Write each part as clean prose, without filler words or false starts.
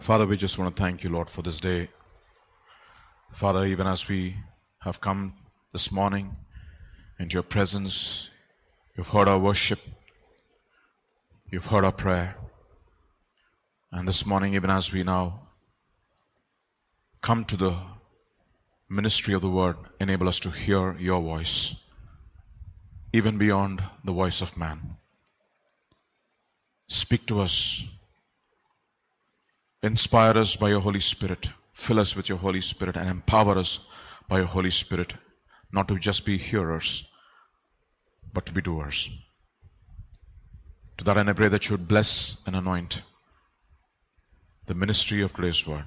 Father, we just want to thank you, Lord, for this day. Father, even as we have come this morning into your presence, you've heard our worship, you've heard our prayer. And this morning, even as we now come to the ministry of the word, enable us to hear your voice, even beyond the voice of man. Speak to us. Inspire us by your Holy Spirit. Fill us with your Holy Spirit and empower us by your Holy Spirit, not to just be hearers, but to be doers. To that end, I pray that you would bless and anoint the ministry of today's word.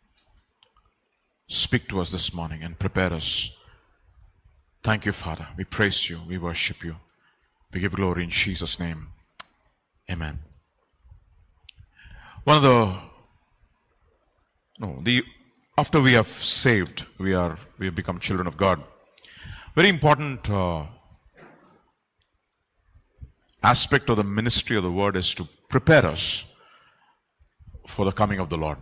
Speak to us this morning and prepare us. Thank you, Father. We praise you. We worship you. We give glory in Jesus' name. Amen. After we have saved, we have become children of God. Very important aspect of the ministry of the word is to prepare us for the coming of the Lord.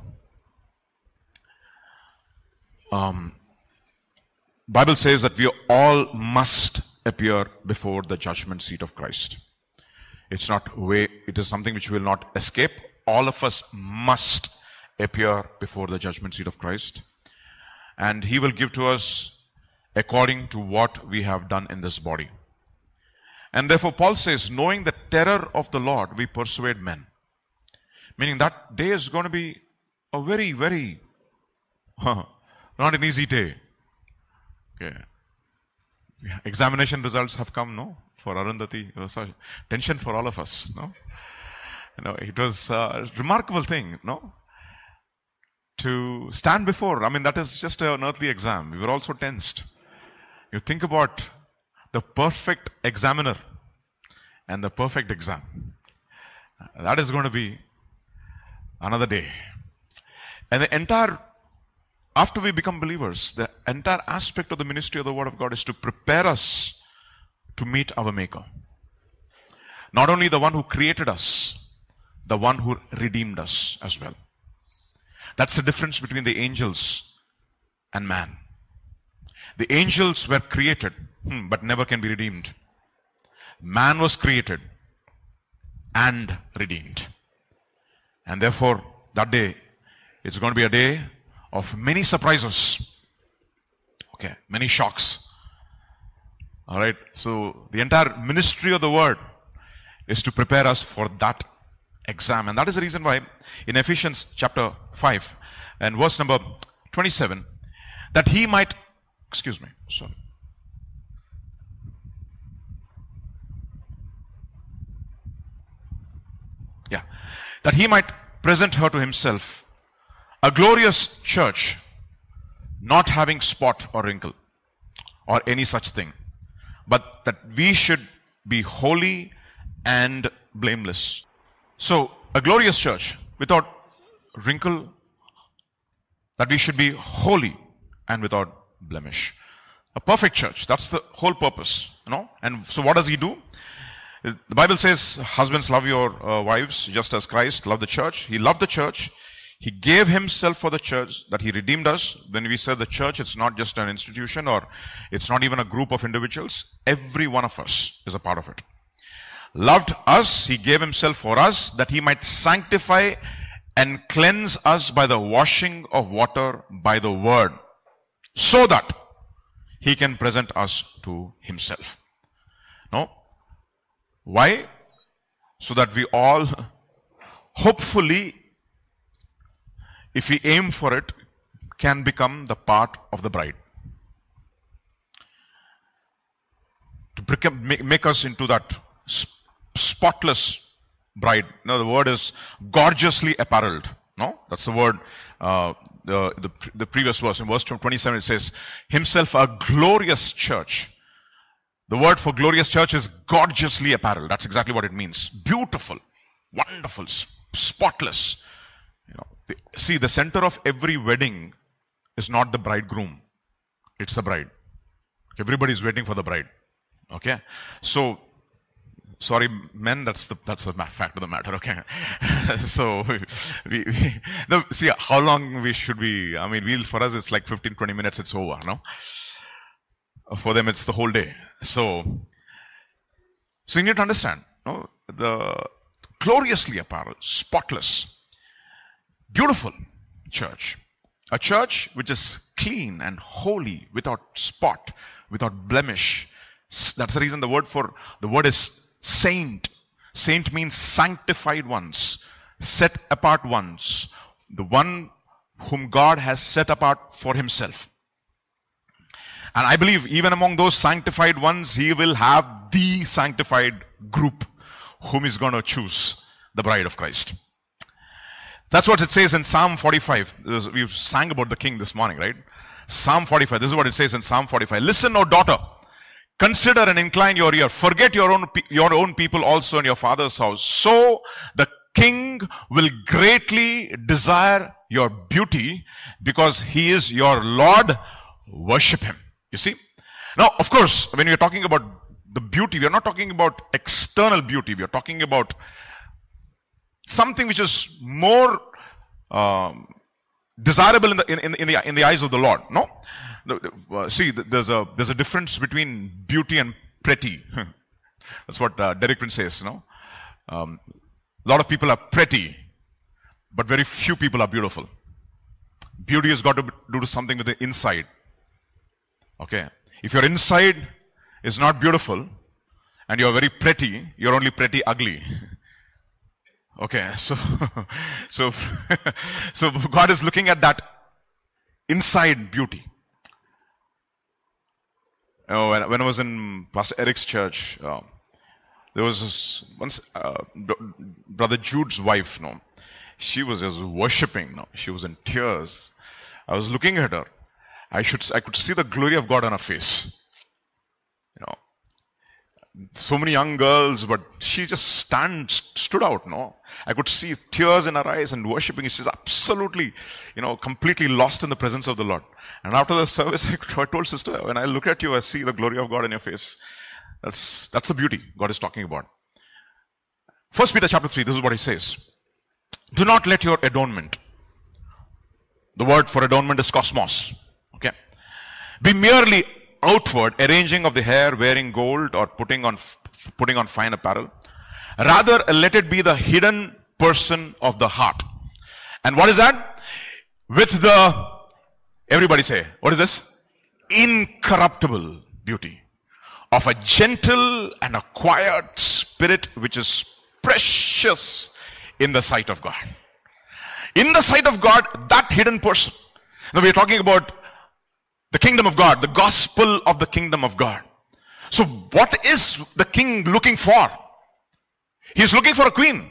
Bible says that we all must appear before the judgment seat of Christ. It is something which we will not escape. All of us must appear before the judgment seat of Christ, and he will give to us according to what we have done in this body. And therefore Paul says, knowing the terror of the Lord, we persuade men. Meaning that day is going to be a very, very not an easy day. Okay. Examination results have come, no? For Arundhati, it was a tension for all of us, no? It was a remarkable thing, no? To stand before, that is just an earthly exam. We were also tensed. You think about the perfect examiner and the perfect exam. That is going to be another day. And after we become believers, the entire aspect of the ministry of the Word of God is to prepare us to meet our Maker. Not only the one who created us, the one who redeemed us as well. That's the difference between the angels and man. The angels were created, but never can be redeemed. Man was created and redeemed. And therefore, that day, it's going to be a day of many surprises. Okay, many shocks. All right, so the entire ministry of the word is to prepare us for that exam. And that is the reason why in Ephesians chapter 5 and verse number 27, that he might, that he might present her to himself, a glorious church, not having spot or wrinkle or any such thing, but that we should be holy and blameless. So, a glorious church without wrinkle, that we should be holy and without blemish. A perfect church, that's the whole purpose, And so what does he do? The Bible says, husbands, love your wives just as Christ loved the church. He loved the church. He gave himself for the church, that he redeemed us. When we say the church, it's not just an institution, or it's not even a group of individuals. Every one of us is a part of it. Loved us, he gave himself for us, that he might sanctify and cleanse us by the washing of water by the word, so that he can present us to himself. No? Why? So that we all, hopefully, if we aim for it, can become the part of the bride. To make us into that spotless bride. No, the word is gorgeously apparelled. No, that's the word. The previous verse, in verse 27, it says, himself a glorious church. The word for glorious church is gorgeously apparelled. That's exactly what it means. Beautiful, wonderful, spotless. See, the center of every wedding is not the bridegroom. It's the bride. Everybody is waiting for the bride. Okay? So Sorry, men, that's the fact of the matter, okay? So, see, how long should we, I mean, for us, it's like 15, 20 minutes, it's over, no? For them, it's the whole day. So you need to understand, no? The gloriously apparelled, spotless, beautiful church. A church which is clean and holy, without spot, without blemish. That's the reason the word is saint. Saint means sanctified ones, set apart ones, the one whom God has set apart for himself. And I believe even among those sanctified ones, he will have the sanctified group whom he's going to choose, the bride of Christ. That's what it says in Psalm 45. We sang about the king this morning, right? Psalm 45. This is what it says in Psalm 45. Listen, O daughter. Consider and incline your ear. Forget your own people also in your father's house. So the king will greatly desire your beauty because he is your Lord. Worship him. You see? Now, of course, when we are talking about the beauty, we are not talking about external beauty. We are talking about something which is more desirable in the eyes of the Lord. No? See, there's a difference between beauty and pretty. That's what Derek Prince says. No, a lot of people are pretty, but very few people are beautiful. Beauty has got to do something with the inside. Okay, if your inside is not beautiful and you're very pretty, you're only pretty ugly. Okay, so God is looking at that inside beauty. When I was in Pastor Eric's church, there was once Brother Jude's wife. No, she was just worshiping. No, she was in tears. I was looking at her. I could see the glory of God on her face. You know, so many young girls, but she just stood out. No, I could see tears in her eyes and worshiping. She's absolutely, completely lost in the presence of the Lord. And after the service, I told sister, when I look at you, I see the glory of God in your face. That's the beauty God is talking about. 1 Peter chapter 3, this is what he says. Do not let your adornment, the word for adornment is cosmos, okay, be merely outward arranging of the hair, wearing gold, or putting on fine apparel. Rather, let it be the hidden person of the heart. And what is that? With the, everybody say, what is this? Incorruptible beauty of a gentle and a quiet spirit, which is precious in the sight of God. In the sight of God, that hidden person. Now we are talking about the kingdom of God, the gospel of the kingdom of God. So what is the king looking for? He's looking for a queen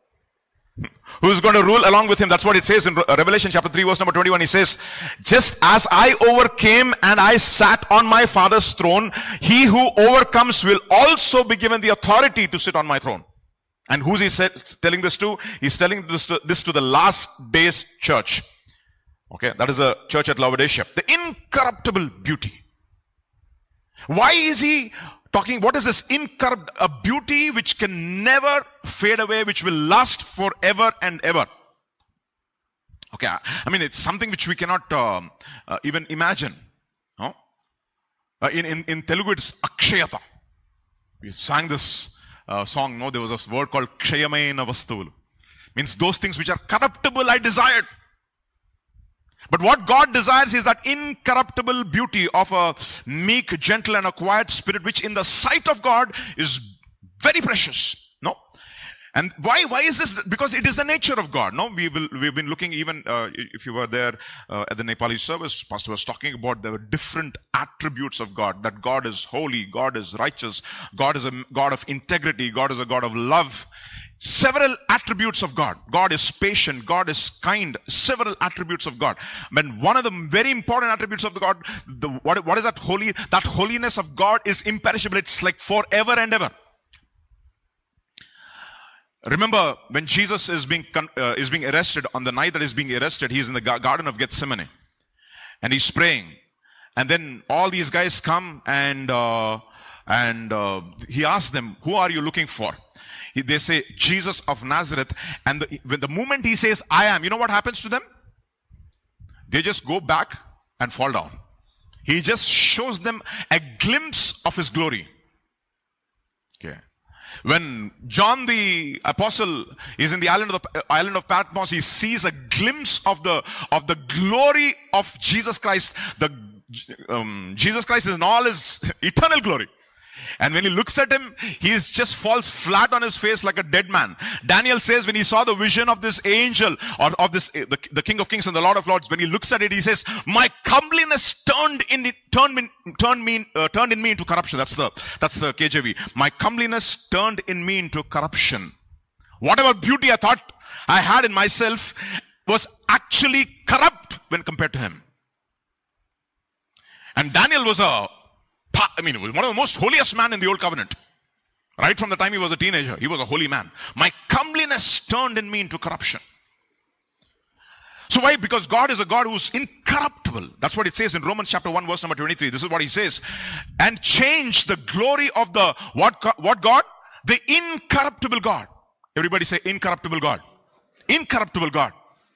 who is going to rule along with him. That's what it says in Revelation chapter 3 verse number 21. He says, just as I overcame and I sat on my father's throne, he who overcomes will also be given the authority to sit on my throne. And who's he telling this to? He's telling this to the last days church. Okay, that is a church at Laodicea. The incorruptible beauty. Why is he talking? What is this incorruptible? A beauty which can never fade away, which will last forever and ever. Okay, I mean, it's something which we cannot even imagine. No? In Telugu, it's Akshayata. We sang this song, no? There was a word called Kshayamaina Vastuvulu. Means those things which are corruptible, I desired. But what God desires is that incorruptible beauty of a meek, gentle, and a quiet spirit, which in the sight of God is very precious. No? And why is this? Because it is the nature of God. No, we've been looking, even if you were there at the Nepali service, Pastor was talking about the different attributes of God. That God is holy, God is righteous, God is a God of integrity, God is a God of love. Several attributes of God. God is patient, God is kind. Several attributes of God. But one of the very important attributes of the God, what is that holy? That holiness of God is imperishable. It's like forever and ever. Remember, when Jesus is being arrested, on the night that he's being arrested, he's in the Garden of Gethsemane. And he's praying. And then all these guys come and And he asked them, who are you looking for? They say, Jesus of Nazareth. And when the moment he says, I am, you know what happens to them? They just go back and fall down. He just shows them a glimpse of his glory. Okay. When John the Apostle is in the island of Patmos, he sees a glimpse of the glory of Jesus Christ. Jesus Christ is in all his eternal glory. And when he looks at him, he just falls flat on his face like a dead man. Daniel says when he saw the vision of this angel, or of this the King of Kings and the Lord of Lords, when he looks at it, he says, my comeliness turned in me into corruption. That's the KJV. My comeliness turned in me into corruption. Whatever beauty I thought I had in myself was actually corrupt when compared to him. And Daniel was one of the most holiest men in the Old Covenant. Right from the time he was a teenager, he was a holy man. My comeliness turned in me into corruption. So why? Because God is a God who's incorruptible. That's what it says in Romans chapter 1 verse number 23. This is what he says. And change the glory of the, what God? The incorruptible God. Everybody say incorruptible God. Incorruptible God.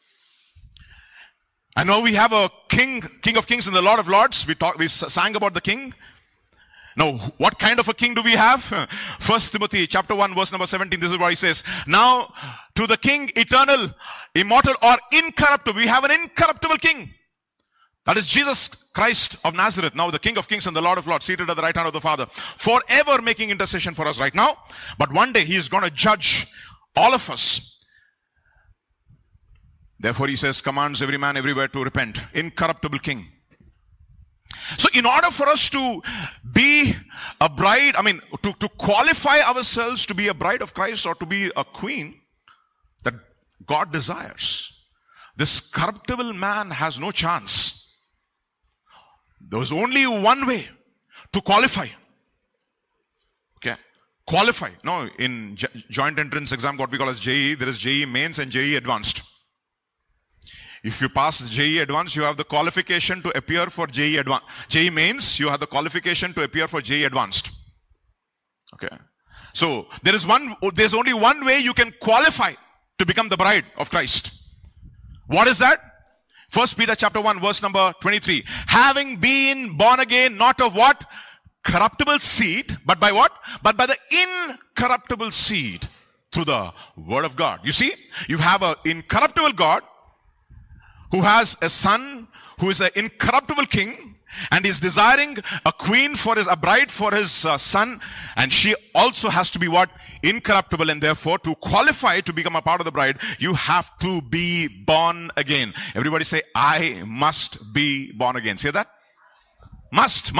I know we have a King of Kings and the Lord of Lords. We sang about the King. Now, what kind of a king do we have? 1 Timothy chapter 1 verse number 17. This is what he says. Now, to the King, eternal, immortal, or incorruptible. We have an incorruptible King. That is Jesus Christ of Nazareth. Now, the King of Kings and the Lord of Lords, seated at the right hand of the Father. Forever making intercession for us right now. But one day he is going to judge all of us. Therefore, he says, commands every man everywhere to repent. Incorruptible King. So in order for us to be a bride, to qualify ourselves to be a bride of Christ or to be a queen that God desires, this corruptible man has no chance. There was only one way to qualify. Okay. Qualify. No, in joint entrance exam, what we call as JEE, there is JEE mains and JEE advanced. If you pass JEE Advanced, you have the qualification to appear for JEE Mains, you have the qualification to appear for JEE Advanced. Okay. So, there's only one way you can qualify to become the bride of Christ. What is that? 1 Peter chapter 1 verse number 23. Having been born again, not of what? Corruptible seed, but by what? But by the incorruptible seed through the word of God. You see, you have an incorruptible God who has a son who is an incorruptible king, and is desiring a queen a bride for his son, and she also has to be what? Incorruptible. And therefore, to qualify to become a part of the bride, you have to be born again. Everybody say, I must be born again. Say that. Must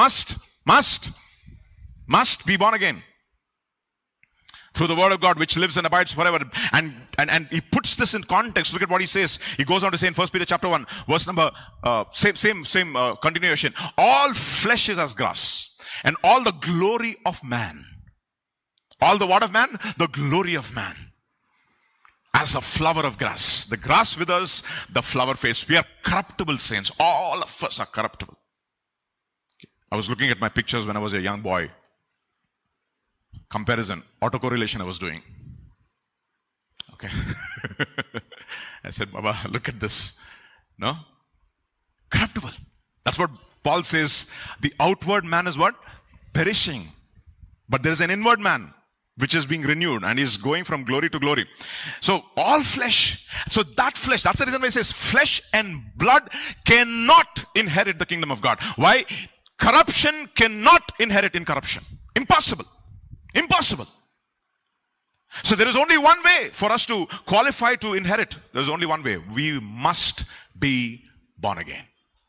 be born again. Through the word of God, which lives and abides forever. And he puts this in context. Look at what he says. He goes on to say in 1 Peter chapter 1, verse number, same continuation. All flesh is as grass, and all the glory of man. All the what of man? The glory of man. As a flower of grass. The grass withers, the flower fades. We are corruptible saints. All of us are corruptible. I was looking at my pictures when I was a young boy. Comparison, autocorrelation I was doing. Okay. I said, Baba, look at this. No? Corruptible. That's what Paul says. The outward man is what? Perishing. But there is an inward man which is being renewed and is going from glory to glory. So all flesh. So that flesh, that's the reason why it says flesh and blood cannot inherit the kingdom of God. Why? Corruption cannot inherit incorruption. Impossible. Impossible. So there is only one way for us to qualify to inherit. There is only one way. We must be born again.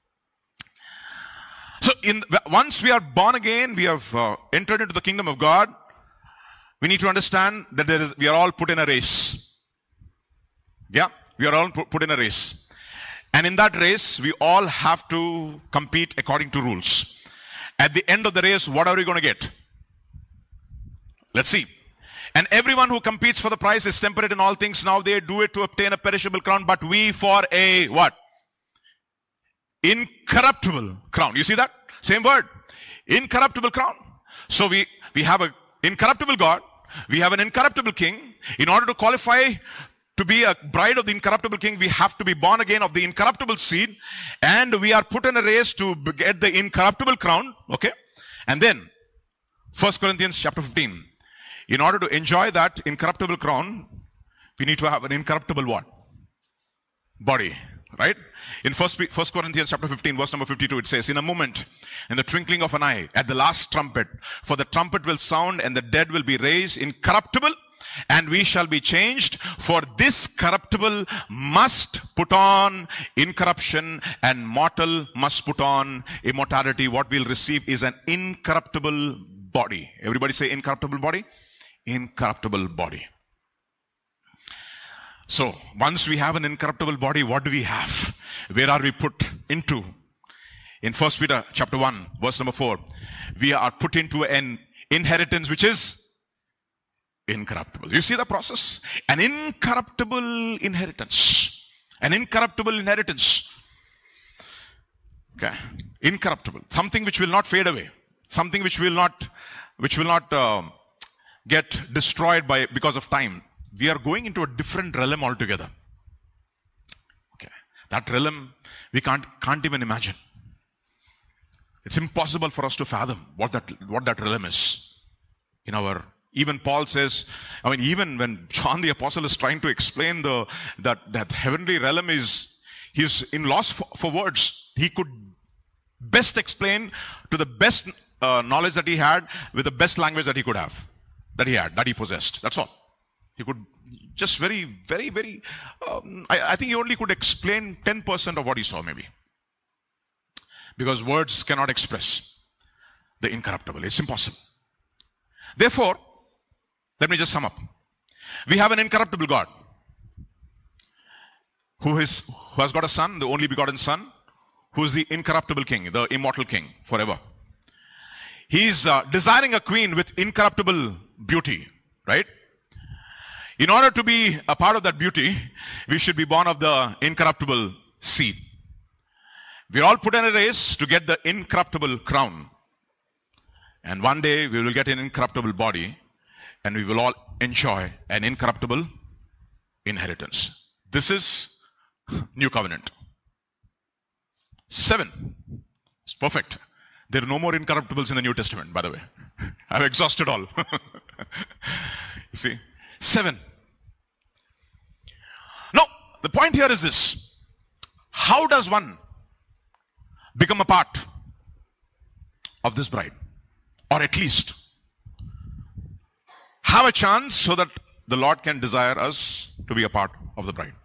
So once we are born again, we have entered into the kingdom of God. We need to understand that we are all put in a race. Yeah, we are all put in a race. And in that race, we all have to compete according to rules. At the end of the race, what are we going to get? Let's see. And everyone who competes for the prize is temperate in all things. Now they do it to obtain a perishable crown, but we for a what? Incorruptible crown. You see that? Same word. Incorruptible crown. So we have an incorruptible God. We have an incorruptible king. In order to qualify to be a bride of the incorruptible king, we have to be born again of the incorruptible seed. And we are put in a race to get the incorruptible crown. Okay. And then 1 Corinthians chapter 15. In order to enjoy that incorruptible crown, we need to have an incorruptible what? Body. Right? In 1 Corinthians chapter 15, verse number 52, it says, in a moment, in the twinkling of an eye, at the last trumpet, for the trumpet will sound and the dead will be raised incorruptible, and we shall be changed. For this corruptible must put on incorruption, and mortal must put on immortality. What we'll receive is an incorruptible body. Everybody say incorruptible body? Incorruptible body. So, once we have an incorruptible body, what do we have? Where are we put into? In 1 Peter chapter 1, verse number 4, we are put into an inheritance which is incorruptible. You see the process? An incorruptible inheritance. An incorruptible inheritance. Okay. Incorruptible. Something which will not fade away. Something which will not get destroyed because of time. We are going into a different realm altogether. Okay. That realm we can't even imagine. It's impossible for us to fathom what that realm is. Even Paul says, even when John the Apostle is trying to explain that heavenly realm he's in loss for words. He could best explain to the best knowledge that he had with the best language that he could have, that he possessed. That's all. He could just very, very, very, I think he only could explain 10% of what he saw maybe. Because words cannot express the incorruptible. It's impossible. Therefore, let me just sum up. We have an incorruptible God who has got a son, the only begotten son, who is the incorruptible king, the immortal king forever. He's desiring a queen with incorruptible beauty, right? In order to be a part of that beauty, we should be born of the incorruptible seed. We're all put in a race to get the incorruptible crown. And one day we will get an incorruptible body, and we will all enjoy an incorruptible inheritance. This is New Covenant. 7. It's perfect. There are no more incorruptibles in the New Testament, by the way. I've exhausted all. You see? 7. No, the point here is this. How does one become a part of this bride? Or at least have a chance so that the Lord can desire us to be a part of the bride.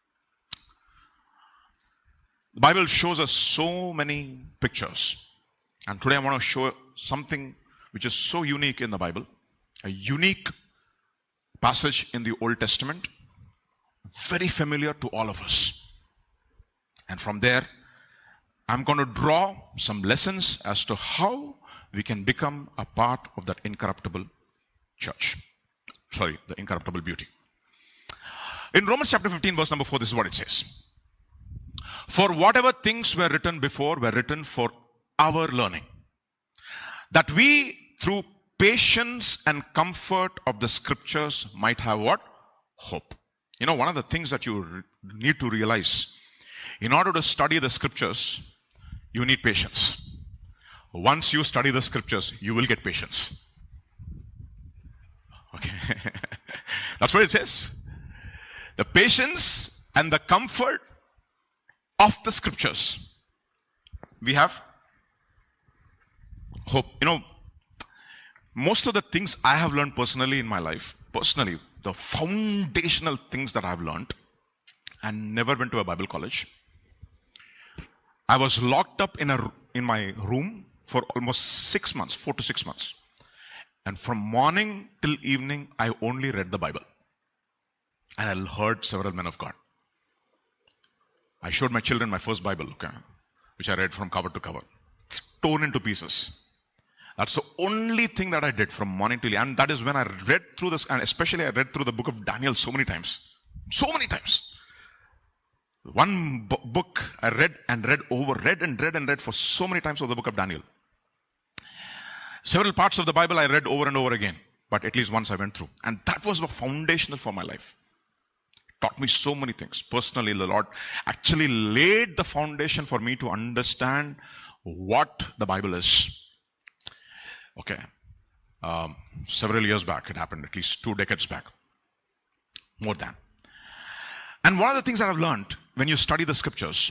The Bible shows us so many pictures. And today I want to show something which is so unique in the Bible. A unique passage in the Old Testament. Very familiar to all of us. And from there, I'm going to draw some lessons as to how we can become a part of that incorruptible church. Sorry, the incorruptible beauty. In Romans chapter 15, verse number 4, this is what it says. For whatever things were written before were written for our learning, that we, through patience and comfort of the scriptures, might have what? Hope. You know, one of the things that you need to realize, in order to study the scriptures, you need patience. Once you study the scriptures, you will get patience. Okay. That's what it says. The patience and the comfort of the scriptures. We have hope. You know, most of the things I have learned personally in my life, the foundational things that I've learned, and never went to a Bible college. I was locked up in my room for almost 6 months, 4 to 6 months. And from morning till evening, I only read the Bible. And I heard several men of God. I showed my children my first Bible, which I read from cover to cover. It's torn into pieces. That's the only thing that I did from morning till evening. And that is when I read through this, and especially I read through the book of Daniel so many times. So many times. One book I read and read for so many times of the book of Daniel. Several parts of the Bible I read over and over again, but at least once I went through. And that was foundational for my life. Taught me so many things. Personally, the Lord actually laid the foundation for me to understand what the Bible is. Okay. Several years back, it happened, at least 2 decades back. More than. And one of the things that I've learned when you study the scriptures,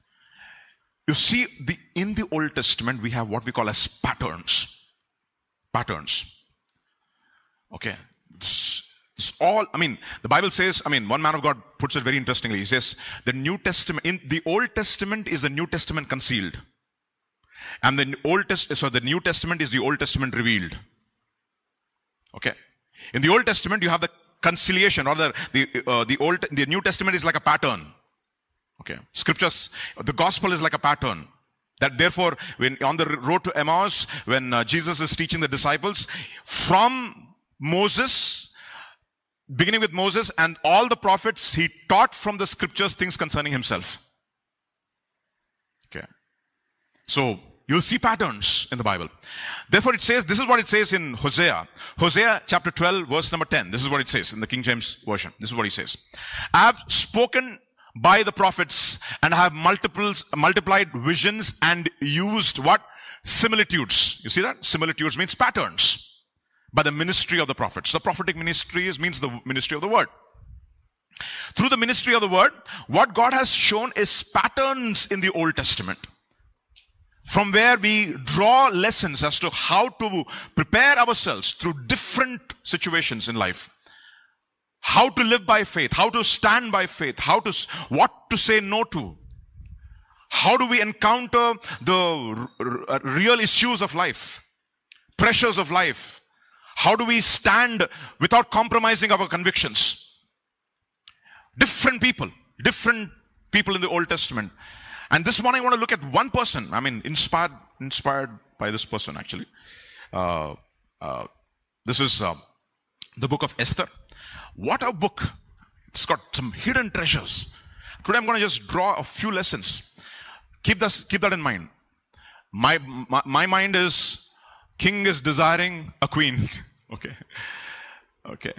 you see in the Old Testament, we have what we call as patterns. Patterns. Okay. It's all, the Bible says, one man of God puts it very interestingly. He says, the New Testament, in the Old Testament is the New Testament concealed. And the New Testament is the Old Testament revealed. Okay. In the Old Testament, you have the conciliation, or the New Testament is like a pattern. Okay. Scriptures, the gospel is like a pattern. That therefore, when on the road to Emmaus, when Jesus is teaching the disciples, from Moses, beginning with Moses and all the prophets, he taught from the scriptures things concerning himself. Okay. So, you'll see patterns in the Bible. Therefore it says, this is what it says in Hosea. Hosea chapter 12, verse number 10. This is what it says in the King James Version. This is what he says. I have spoken by the prophets and have multiplied visions and used what? Similitudes. You see that? Similitudes means patterns. By the ministry of the prophets. The prophetic ministry means the ministry of the word. Through the ministry of the word, what God has shown is patterns in the Old Testament, from where we draw lessons as to how to prepare ourselves through different situations in life. How to live by faith, how to stand by faith, what to say no to. How do we encounter the real issues of life, pressures of life? How do we stand without compromising our convictions? Different people in the Old Testament. And this morning I want to look at one person, inspired by this person actually. This is the book of Esther. What a book. It's got some hidden treasures. Today I'm going to just draw a few lessons. Keep that in mind. My mind is, king is desiring a queen. Okay.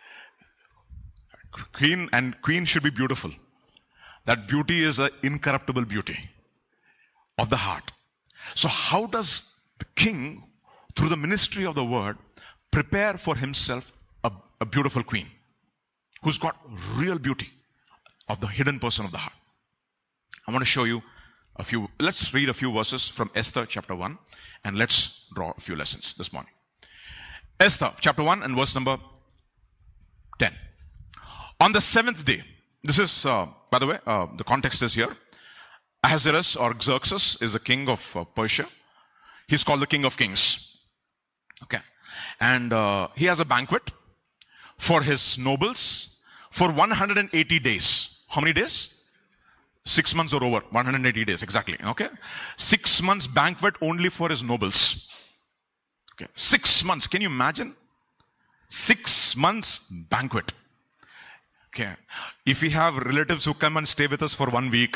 Queen should be beautiful. That beauty is an incorruptible beauty of the heart. So how does the king, through the ministry of the word, prepare for himself a beautiful queen who's got real beauty of the hidden person of the heart? I want to show you let's read a few verses from Esther chapter 1 and let's draw a few lessons this morning. Esther chapter 1 and verse number 10. On the 7th day, this is, by the way, the context is here. Ahasuerus or Xerxes is the king of Persia. He's called the king of kings. Okay. And he has a banquet for his nobles for 180 days. How many days? 6 months or over. 180 days, exactly. Okay. 6 months banquet only for his nobles. Okay. 6 months. Can you imagine? 6 months banquet. Okay. If we have relatives who come and stay with us for 1 week,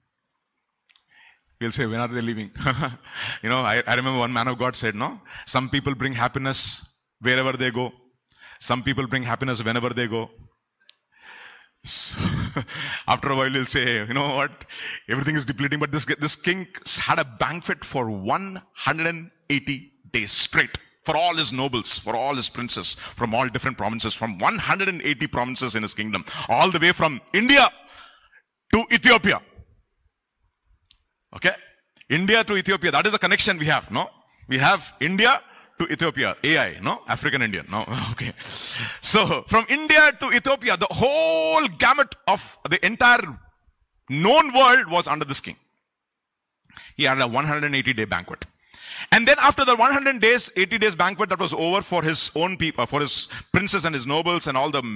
we'll say, when are they leaving? I remember one man of God said, no, some people bring happiness wherever they go. Some people bring happiness whenever they go. So, after a while, he'll say, you know what, everything is depleting, but this king had a banquet for 180 days straight. For all his nobles, for all his princes, from all different provinces, from 180 provinces in his kingdom, all the way from India to Ethiopia. Okay? India to Ethiopia, that is the connection we have, no? We have India to Ethiopia, AI, no? African Indian, no? Okay. So, from India to Ethiopia, the whole gamut of the entire known world was under this king. He had a 180-day banquet. And then after the 80 days banquet that was over for his own people, for his princes and his nobles and all the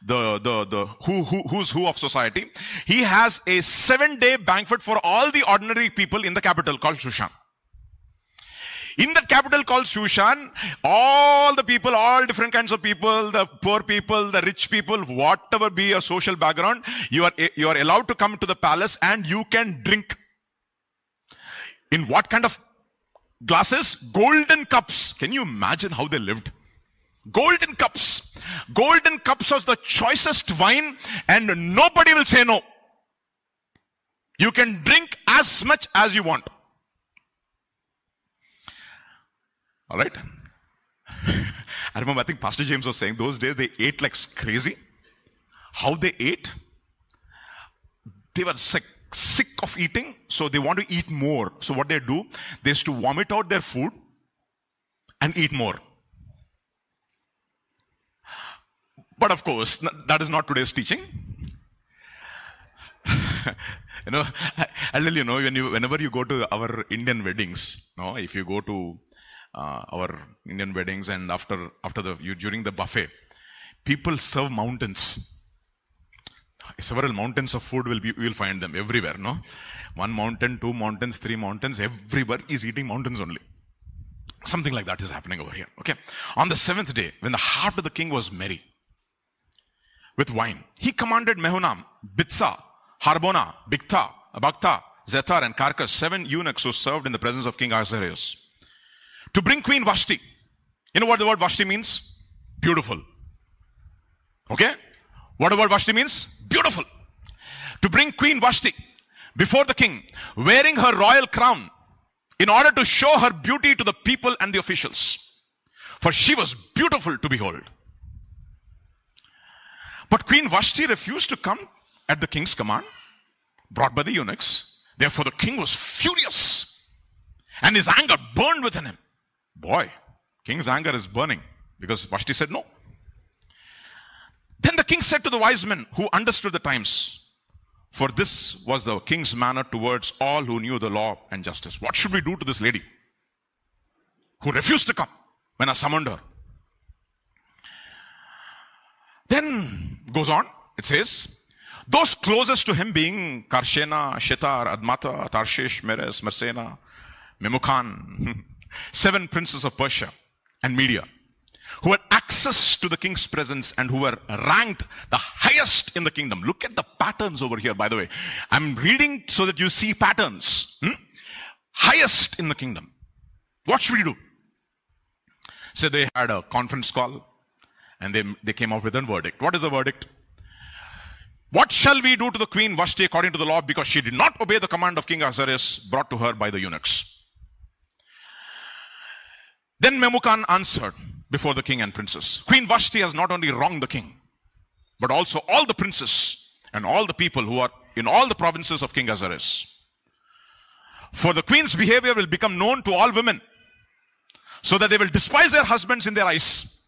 who's who of society, he has a 7-day banquet for all the ordinary people in the capital called Shushan. In that capital called Shushan, all the people, all different kinds of people, the poor people, the rich people, whatever be your social background, you are allowed to come to the palace and you can drink. In what kind of glasses, golden cups. Can you imagine how they lived? Golden cups. Golden cups of the choicest wine, and nobody will say no. You can drink as much as you want. All right? I remember, I think Pastor James was saying, those days they ate like crazy. How they ate? They were sick of eating, so they want to eat more. So what they do, they used to vomit out their food and eat more. But of course, that is not today's teaching. I'll tell you, whenever you go to our Indian weddings, if you go to our Indian weddings and during the buffet, people serve mountains. Several mountains of food you will find them everywhere. No, 1 mountain, 2 mountains, 3 mountains. Everybody is eating mountains only. Something like that is happening over here. Okay. On the 7th day, when the heart of the king was merry with wine, he commanded Mehunam, Bitsa, Harbona, Bigtha, Abagtha, Zethar, and Carcass, 7 eunuchs who served in the presence of King Ahasuerus, to bring Queen Vashti. You know what the word Vashti means? Beautiful. Okay? What the word Vashti means? Beautiful. To bring Queen Vashti before the king, wearing her royal crown, in order to show her beauty to the people and the officials. For she was beautiful to behold. But Queen Vashti refused to come at the king's command, brought by the eunuchs. Therefore the king was furious, and his anger burned within him. Boy, king's anger is burning because Vashti said no. Then the king said to the wise men who understood the times, for this was the king's manner towards all who knew the law and justice. What should we do to this lady who refused to come when I summoned her? Then goes on, it says, those closest to him being Karshena, Shetar, Admatha, Tarshish, Meres, Mersena, Memucan, 7 princes of Persia and Media, who had access to the king's presence and who were ranked the highest in the kingdom. Look at the patterns over here, by the way. I'm reading so that you see patterns. Highest in the kingdom. What should we do? So they had a conference call and they came out with a verdict. What is the verdict? What shall we do to the queen Vashti according to the law, because she did not obey the command of King Ahasuerus brought to her by the eunuchs? Then Memucan answered before the king and princes, Queen Vashti has not only wronged the king, but also all the princes and all the people who are in all the provinces of King Ahasuerus. For the queen's behavior will become known to all women, so that they will despise their husbands in their eyes.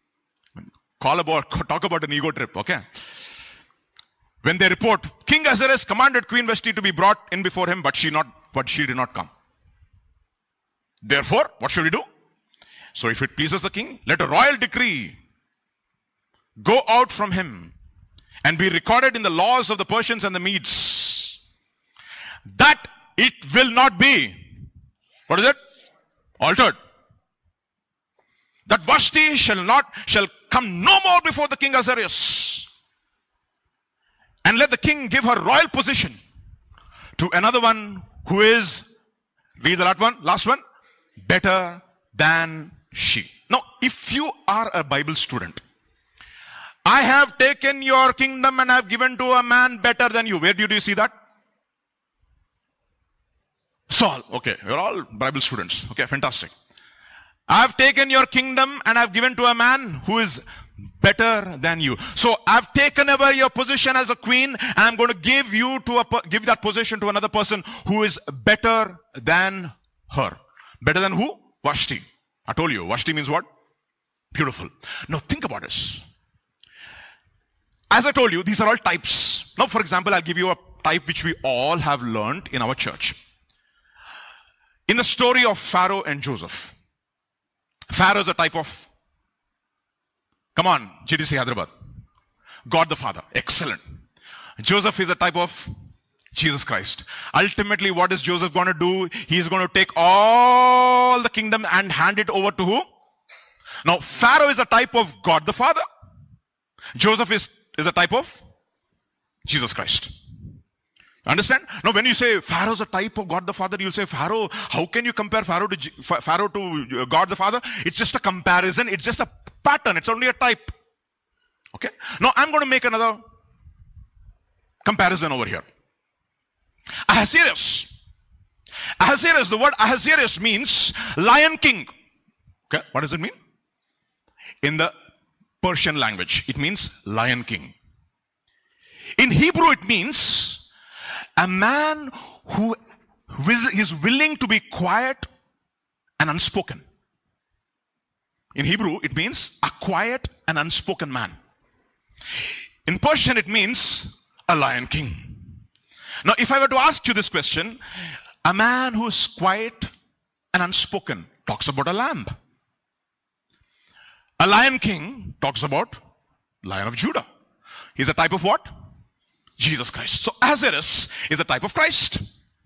Talk about an ego trip, okay? When they report, King Ahasuerus commanded Queen Vashti to be brought in before him, but she did not come. Therefore, what should we do? So if it pleases the king, let a royal decree go out from him and be recorded in the laws of the Persians and the Medes, that it will not be, what is it? Altered. That Vashti shall come no more before the king Ahasuerus. And let the king give her royal position to another one who is, read the last one, better than she. Now, if you are a Bible student, I have taken your kingdom and I have given to a man better than you. Where did you see that? Saul. Okay, you're all Bible students. Okay, fantastic. I have taken your kingdom and I have given to a man who is better than you. So I've taken over your position as a queen and I'm going to give that position to another person who is better than her. Better than who? Vashti. I told you, Vashti means what? Beautiful. Now think about this. As I told you, these are all types. Now, for example, I'll give you a type which we all have learned in our church. In the story of Pharaoh and Joseph. Pharaoh is a type of, come on, GDC Hyderabad. God the Father. Excellent. Joseph is a type of Jesus Christ. Ultimately, what is Joseph going to do? He's going to take all the kingdom and hand it over to who? Now, Pharaoh is a type of God the Father. Joseph is a type of Jesus Christ. Understand? Now, when you say Pharaoh is a type of God the Father, you'll say, Pharaoh, how can you compare Pharaoh to God the Father? It's just a comparison. It's just a pattern. It's only a type. Okay? Now, I'm going to make another comparison over here. Ahasuerus. Ahasuerus, the word Ahasuerus means lion king. Okay? What does it mean? In the Persian language, it means lion king. In Hebrew, it means a man who is willing to be quiet and unspoken. In Hebrew, it means a quiet and unspoken man. In Persian, it means a lion king. Now, if I were to ask you this question, a man who is quiet and unspoken talks about a lamb. A lion king talks about Lion of Judah. He's a type of what? Jesus Christ. So Ahasuerus is a type of Christ.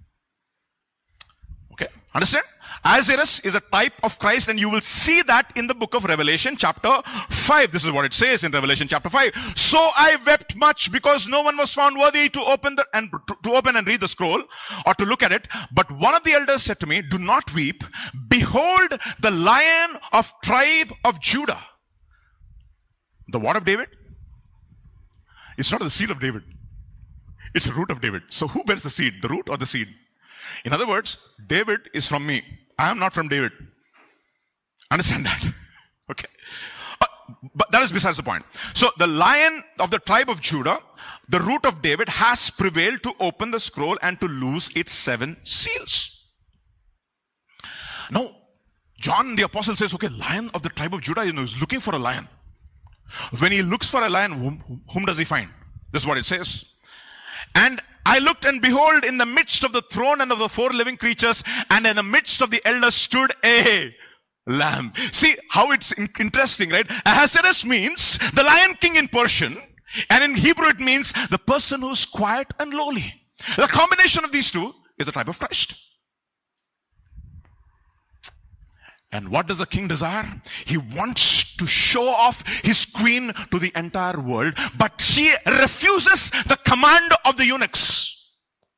Okay, understand? Ahasuerus is a type of Christ, and you will see that in the book of Revelation chapter 5. This is what it says in Revelation chapter 5. So I wept much because no one was found worthy to open and read the scroll or to look at it. But one of the elders said to me, do not weep. Behold, the Lion of tribe of Judah. The what of David? It's not the seed of David. It's a root of David. So who bears the seed? The root or the seed? In other words, David is from me. I am not from David. Understand that? Okay. But that is besides the point. So the Lion of the tribe of Judah, the root of David, has prevailed to open the scroll and to loose its 7 seals. Now, John the apostle says, okay, Lion of the tribe of Judah, is looking for a lion. When he looks for a lion, whom does he find? This is what it says. And I looked, and behold, in the midst of the throne and of the 4 living creatures, and in the midst of the elders stood a lamb. See how it's interesting, right? Ahasuerus means the lion king in Persian, and in Hebrew it means the person who's quiet and lowly. The combination of these two is a type of Christ. And what does the king desire? He wants to show off his queen to the entire world, but she refuses the command of the eunuchs.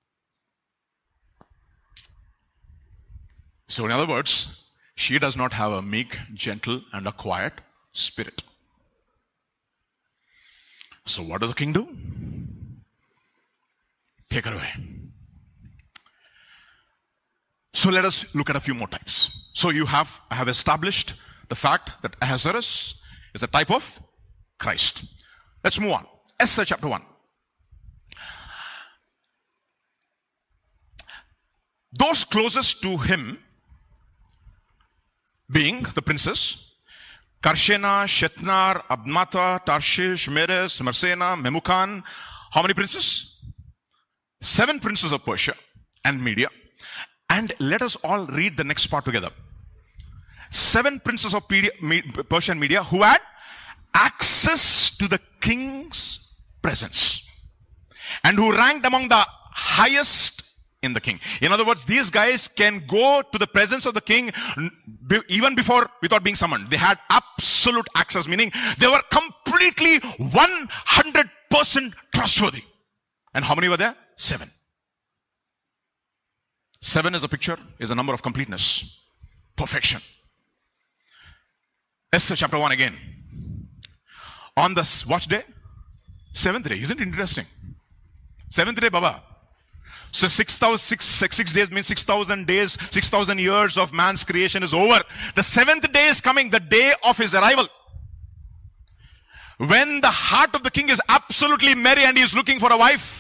So in other words, she does not have a meek, gentle, and a quiet spirit. So what does the king do? Take her away. So let us look at a few more types. So I have established the fact that Ahasuerus is a type of Christ. Let's move on. Esther chapter 1. Those closest to him, being the princes, Karshena, Shetnar, Abmata, Tarshish, Meres, Marsena, Memucan. How many princes? 7 princes of Persia and Media. And let us all read the next part together. 7 princes of Persia and Media who had access to the king's presence and who ranked among the highest in the king. In other words, these guys can go to the presence of the king even without being summoned. They had absolute access, meaning they were completely 100% trustworthy. And how many were there? 7. 7 is a number of completeness, perfection. Esther chapter 1 again. On the watch day? 7th day. Isn't it interesting? 7th day, Baba. So 6 days means 6,000 days, 6,000 years of man's creation is over. The 7th day is coming, the day of his arrival. When the heart of the king is absolutely merry and he is looking for a wife.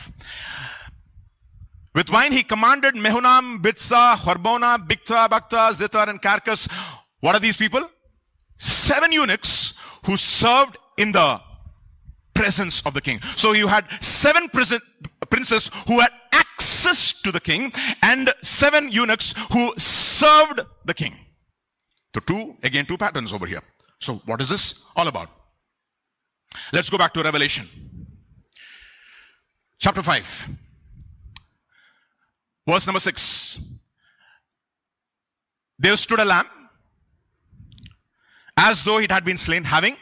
With wine he commanded Mehunam, Bitsa, Harbona, Bigtha, Bacta, Zithar, and Carcass. What are these people? 7 eunuchs who served in the presence of the king. So you had 7 princes who had access to the king and 7 eunuchs who served the king. So 2 patterns over here. So what is this all about? Let's go back to Revelation. Chapter 5. Verse number 6. There stood a lamb as though it had been slain, having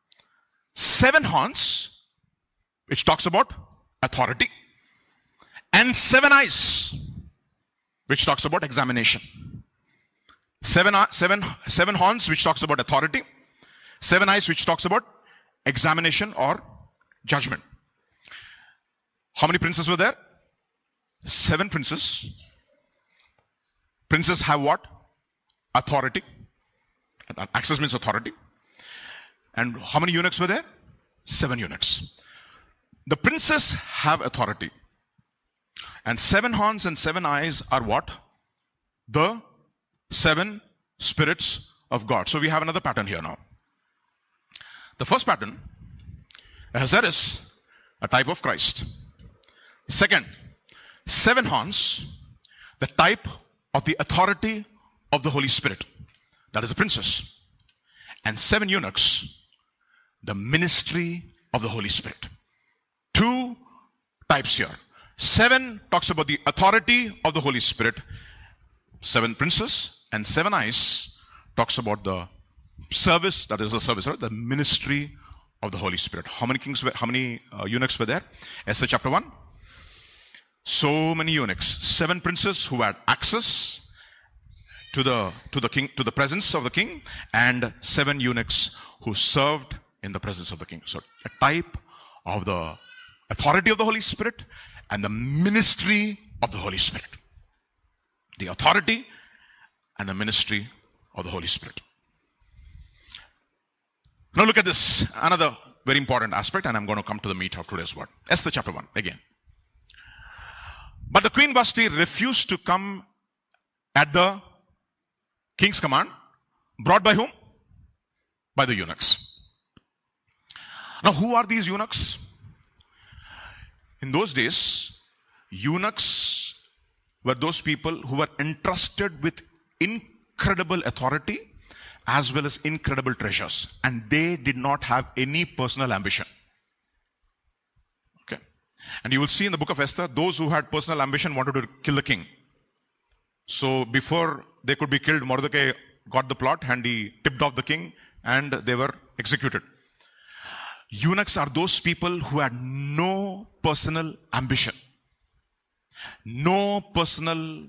7 horns, which talks about authority, And 7 eyes, which talks about examination. 7 horns, which talks about authority. 7 eyes, which talks about examination or judgment. How many princes were there? 7 princes. Princes have what? Authority. Access means authority. And how many eunuchs were there? 7 eunuchs. The princes have authority. And 7 horns and 7 eyes are what? The 7 spirits of God. So we have another pattern here now. The first pattern, Ahasuerus, a type of Christ. Second, 7 horns, the type of the authority of the Holy Spirit. That is the princess. And 7 eunuchs, the ministry of the Holy Spirit. 2 types here. 7 talks about the authority of the Holy Spirit. 7 princes and 7 eyes talks about the service, that is the service, right? The ministry of the Holy Spirit. How many eunuchs were there? Esther chapter 1. So many eunuchs. 7 princes who had access to the king, to the presence of the king, and 7 eunuchs who served in the presence of the king. So a type of the authority of the Holy Spirit and the ministry of the Holy Spirit. The authority and the ministry of the Holy Spirit. Now look at this, another very important aspect, and I'm going to come to the meat of today's word. Esther chapter 1 again. But the queen Vashti refused to come at the king's command, brought by whom? By the eunuchs. Now who are these eunuchs? In those days, eunuchs were those people who were entrusted with incredible authority as well as incredible treasures. And they did not have any personal ambition. Okay. And you will see in the book of Esther, those who had personal ambition wanted to kill the king. So before they could be killed, Mordecai got the plot and he tipped off the king and they were executed. Eunuchs are those people who had no personal ambition. No personal,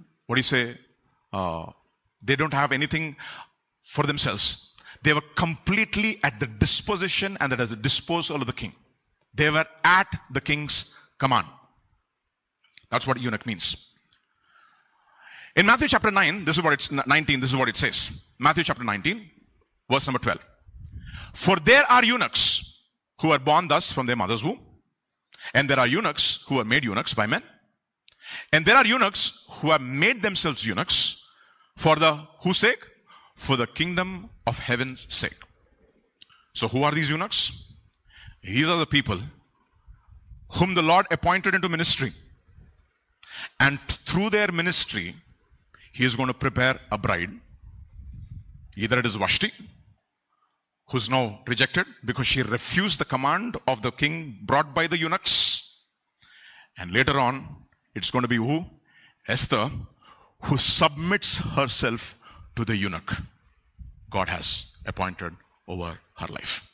they don't have anything for themselves. They were completely at the disposition and at the disposal of the king. They were at the king's command. That's what eunuch means. In Matthew chapter 19, this is what it says. Matthew chapter 19, verse number 12. For there are eunuchs who are born thus from their mother's womb, and there are eunuchs who are made eunuchs by men, and there are eunuchs who have made themselves eunuchs for whose sake? For the kingdom of heaven's sake. So who are these eunuchs? These are the people whom the Lord appointed into ministry. And through their ministry, He is going to prepare a bride. Either it is Vashti, who's now rejected because she refused the command of the king brought by the eunuchs. And later on, it's going to be who? Esther, who submits herself to the eunuch God has appointed over her life.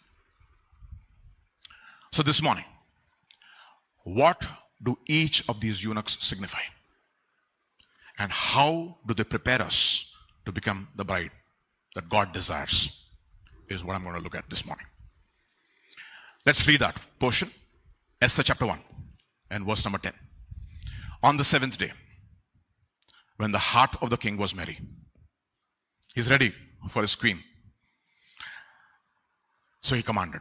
So this morning, what do each of these eunuchs signify? And how do they prepare us to become the bride that God desires? Is what I'm going to look at this morning. Let's read that portion. Esther chapter 1 and verse number 10. On the 7th day, when the heart of the king was merry, he's ready for his queen. So he commanded.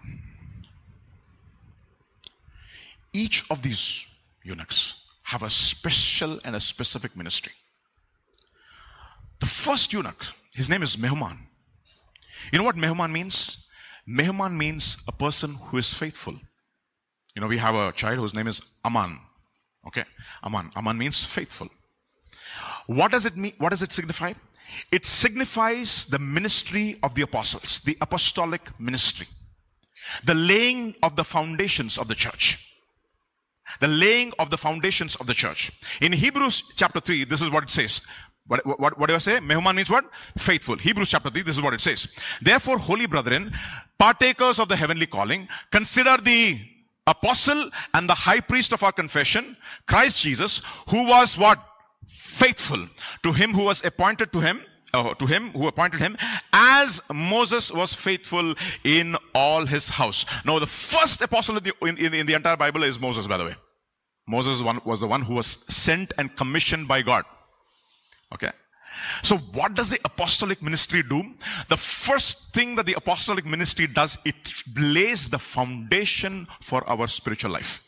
Each of these eunuchs have a special and a specific ministry. The first eunuch, his name is Mehuman. You know what Mehuman means? Mehuman means a person who is faithful. You know, we have a child whose name is Aman. Okay, Aman. Aman means faithful. What does it mean? What does it signify? It signifies the ministry of the apostles, the apostolic ministry, the laying of the foundations of the church. The laying of the foundations of the church. In Hebrews chapter 3, this is what it says. What do I say? Mehuman means what? Faithful. Hebrews chapter 3, this is what it says. Therefore, holy brethren, partakers of the heavenly calling, consider the apostle and the high priest of our confession, Christ Jesus, who was what? Faithful to him who was appointed to him who appointed him, as Moses was faithful in all his house. Now, the first apostle in the entire Bible is Moses, by the way. Moses was the one who was sent and commissioned by God. Okay. So what does the apostolic ministry do? The first thing that the apostolic ministry does, it lays the foundation for our spiritual life.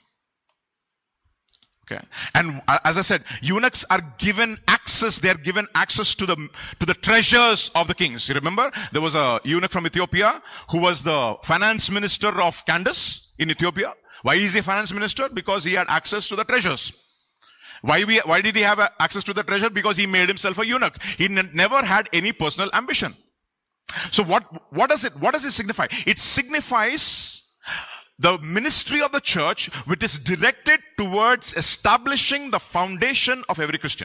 Okay. And as I said, eunuchs are given access. They are given access to the treasures of the kings. You remember there was a eunuch from Ethiopia who was the finance minister of Candace in Ethiopia. Why is he a finance minister? Because he had access to the treasures. Why did he have access to the treasure? Because he made himself a eunuch. He never had any personal ambition. So what does it signify? It signifies the ministry of the church, which is directed towards establishing the foundation of every Christian.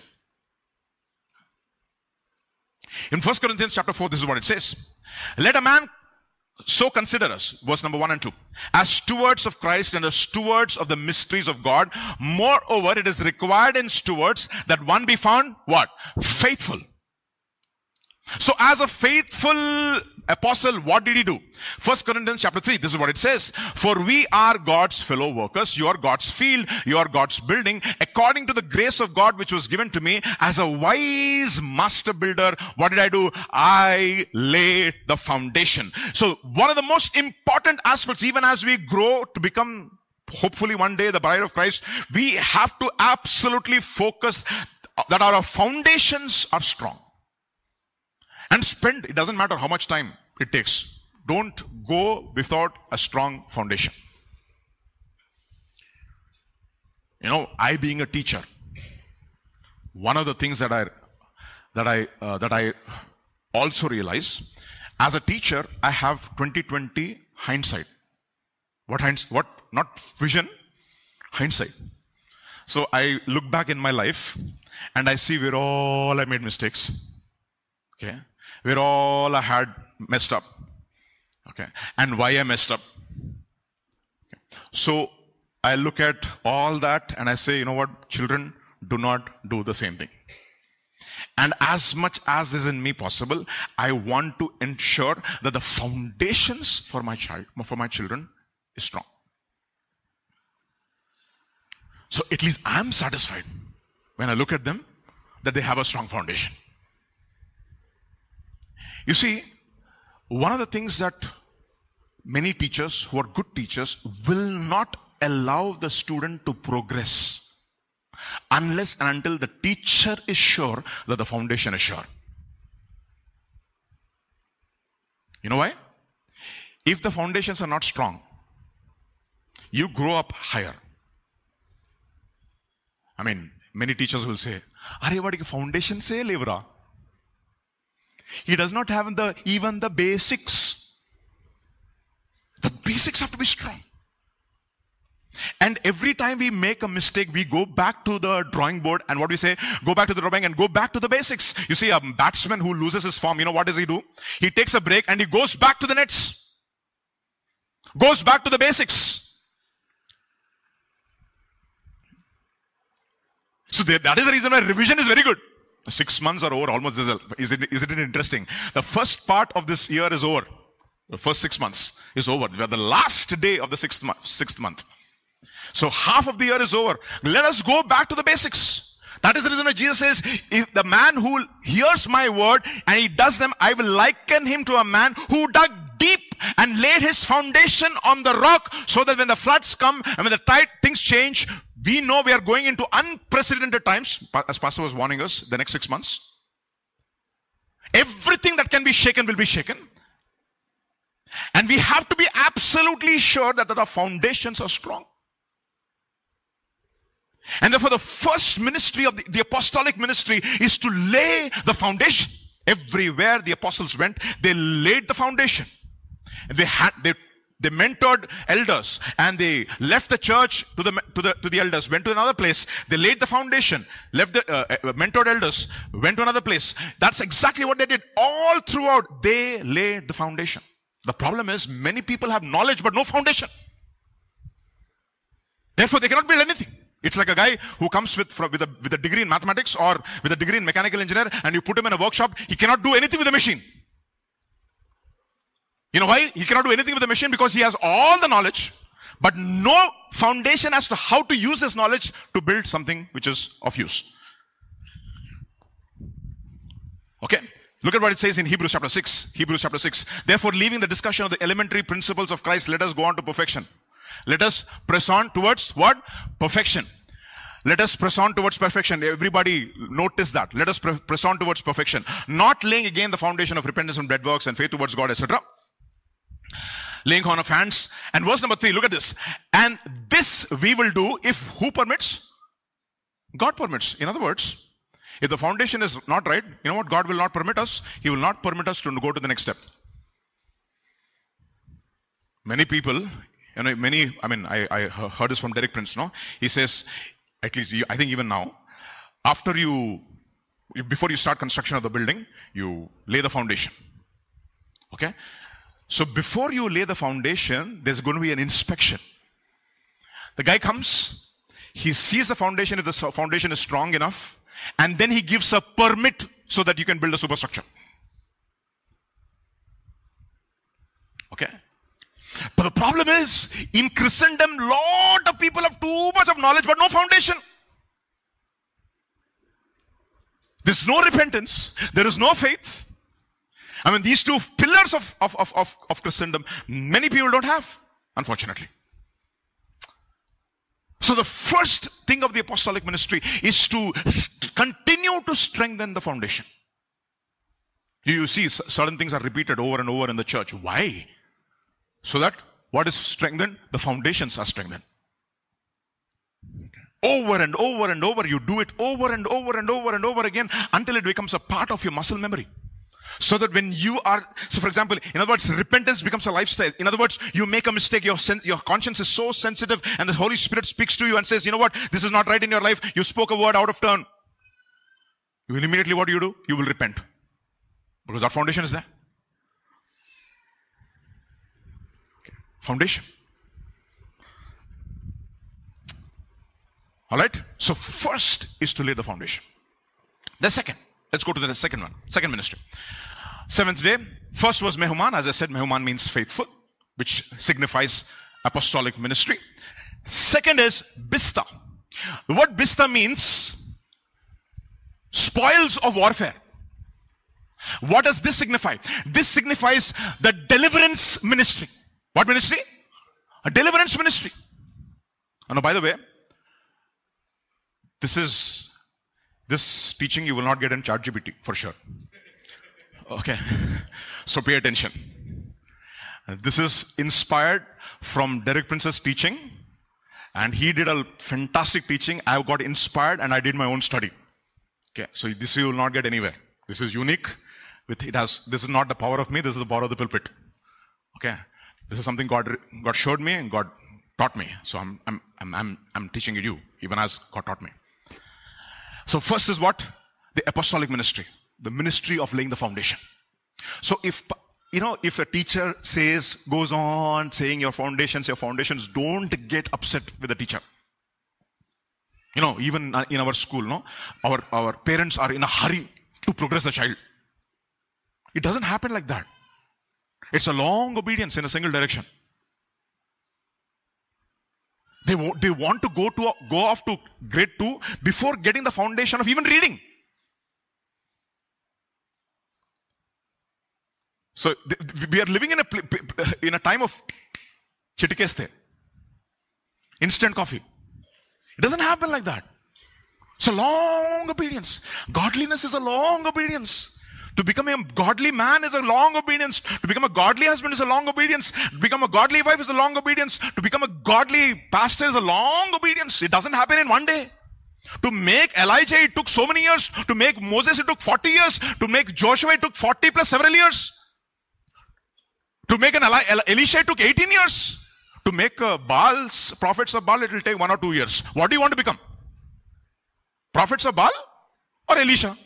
In 1 Corinthians chapter 4, this is what it says. Let a man so consider us, verse number 1 and 2, as stewards of Christ and as stewards of the mysteries of God. Moreover, it is required in stewards that one be found, what? Faithful. So as a faithful apostle, what did he do? 1 Corinthians chapter 3, this is what it says. For we are God's fellow workers, you are God's field, you are God's building, according to the grace of God which was given to me as a wise master builder. What did I do? I laid the foundation. So one of the most important aspects, even as we grow to become hopefully one day the bride of Christ, we have to absolutely focus that our foundations are strong. And it doesn't matter how much time it takes. Don't go without a strong foundation. You know, I being a teacher, one of the things that I also realize, as a teacher, I have 20/20 hindsight. What? Not vision, hindsight. So I look back in my life and I see where all I made mistakes. Okay. Where all I had messed up. Okay. And why I messed up. Okay. So I look at all that and I say, you know what, children, do not do the same thing. And as much as is in me possible, I want to ensure that the foundations for my children is strong. So at least I'm satisfied when I look at them that they have a strong foundation. You see, one of the things that many teachers who are good teachers will not allow the student to progress unless and until the teacher is sure that the foundation is sure. You know why? If the foundations are not strong, you grow up higher. I mean, many teachers will say, "Are vadiki foundation se levra." He does not have even the basics. The basics have to be strong. And every time we make a mistake, we go back to the drawing board and what we say, go back to the drawing and go back to the basics. You see, a batsman who loses his form, you know what does he do? He takes a break and he goes back to the nets. Goes back to the basics. So that is the reason why revision is very good. 6 months are over, almost. Isn't it interesting? The first part of this year is over. The first 6 months is over. We are the last day of the sixth month. So half of the year is over. Let us go back to the basics. That is the reason why Jesus says, if the man who hears my word and he does them, I will liken him to a man who dug deep and laid his foundation on the rock, so that when the floods come and when the things change, we know we are going into unprecedented times, as Pastor was warning us, the next 6 months. Everything that can be shaken will be shaken. And we have to be absolutely sure that our foundations are strong. And therefore the first ministry of the apostolic ministry is to lay the foundation. Everywhere the apostles went, they laid the foundation. And they mentored elders and they left the church to the elders, went to another place. They laid the foundation, left the mentored elders, went to another place. That's exactly what they did. All throughout, they laid the foundation. The problem is many people have knowledge but no foundation. Therefore, they cannot build anything. It's like a guy who comes with a degree in mathematics or with a degree in mechanical engineer, and you put him in a workshop, he cannot do anything with the machine. You know why? He cannot do anything with the machine because he has all the knowledge, but no foundation as to how to use this knowledge to build something which is of use. Okay? Look at what it says in Hebrews chapter 6. Hebrews chapter 6. Therefore, leaving the discussion of the elementary principles of Christ, let us go on to perfection. Let us press on towards what? Perfection. Let us press on towards perfection. Everybody notice that. Let us press on towards perfection. Not laying again the foundation of repentance and dead works and faith towards God, etc. Laying on of hands. And verse number 3, look at this. And this we will do if who permits? God permits. In other words, if the foundation is not right, you know what? God will not permit us. He will not permit us to go to the next step. Many people, I heard this from Derek Prince, no? He says, at least I think even now, before you start construction of the building, you lay the foundation. Okay? So before you lay the foundation, there's going to be an inspection. The guy comes, he sees the foundation, if the foundation is strong enough, and then he gives a permit so that you can build a superstructure. Okay? But the problem is, in Christendom, lot of people have too much of knowledge but no foundation. There's no repentance. There is no faith. These two pillars of Christendom, many people don't have, unfortunately. So the first thing of the apostolic ministry is to continue to strengthen the foundation. You see, certain things are repeated over and over in the church. Why? So that what is strengthened? The foundations are strengthened. Over and over and over, you do it over and over and over and over again until it becomes a part of your muscle memory. So that when you are, for example, in other words, repentance becomes a lifestyle. In other words, you make a mistake, your conscience is so sensitive, and the Holy Spirit speaks to you and says, you know what, this is not right in your life. You spoke a word out of turn. You will immediately, what do? You will repent. Because our foundation is there. Okay. Foundation. Alright? So first is to lay the foundation. The second. Let's go to the second one. Second ministry. Seventh day. First was Mehuman. As I said, Mehuman means faithful, which signifies apostolic ministry. Second is Bista. The word Bista means spoils of warfare. What does this signify? This signifies the deliverance ministry. What ministry? A deliverance ministry. And by the way, this teaching you will not get in ChatGPT for sure. Okay. So pay attention. This is inspired from Derek Prince's teaching, and he did a fantastic teaching. I got inspired and I did my own study. Okay. So this you will not get anywhere. This is unique. This is not the power of me, this is the power of the pulpit. Okay. This is something God showed me and God taught me. So I'm teaching you even as God taught me. So first is what? The apostolic ministry. The ministry of laying the foundation. So if a teacher goes on saying your foundations, don't get upset with the teacher. Even in our school, our parents are in a hurry to progress the child. It doesn't happen like that. It's a long obedience in a single direction. They want to go off to grade 2 before getting the foundation of even reading. So we are living in a time of chitikeste, instant coffee. It doesn't happen like that. It's a long obedience. Godliness is a long obedience. To become a godly man is a long obedience. To become a godly husband is a long obedience. To become a godly wife is a long obedience. To become a godly pastor is a long obedience. It doesn't happen in one day. To make Elijah, it took so many years. To make Moses, it took 40 years. To make Joshua, it took 40 plus several years. To make an Elisha, it took 18 years. To make prophets of Baal, it will take 1 or 2 years. What do you want to become? Prophets of Baal or Elisha?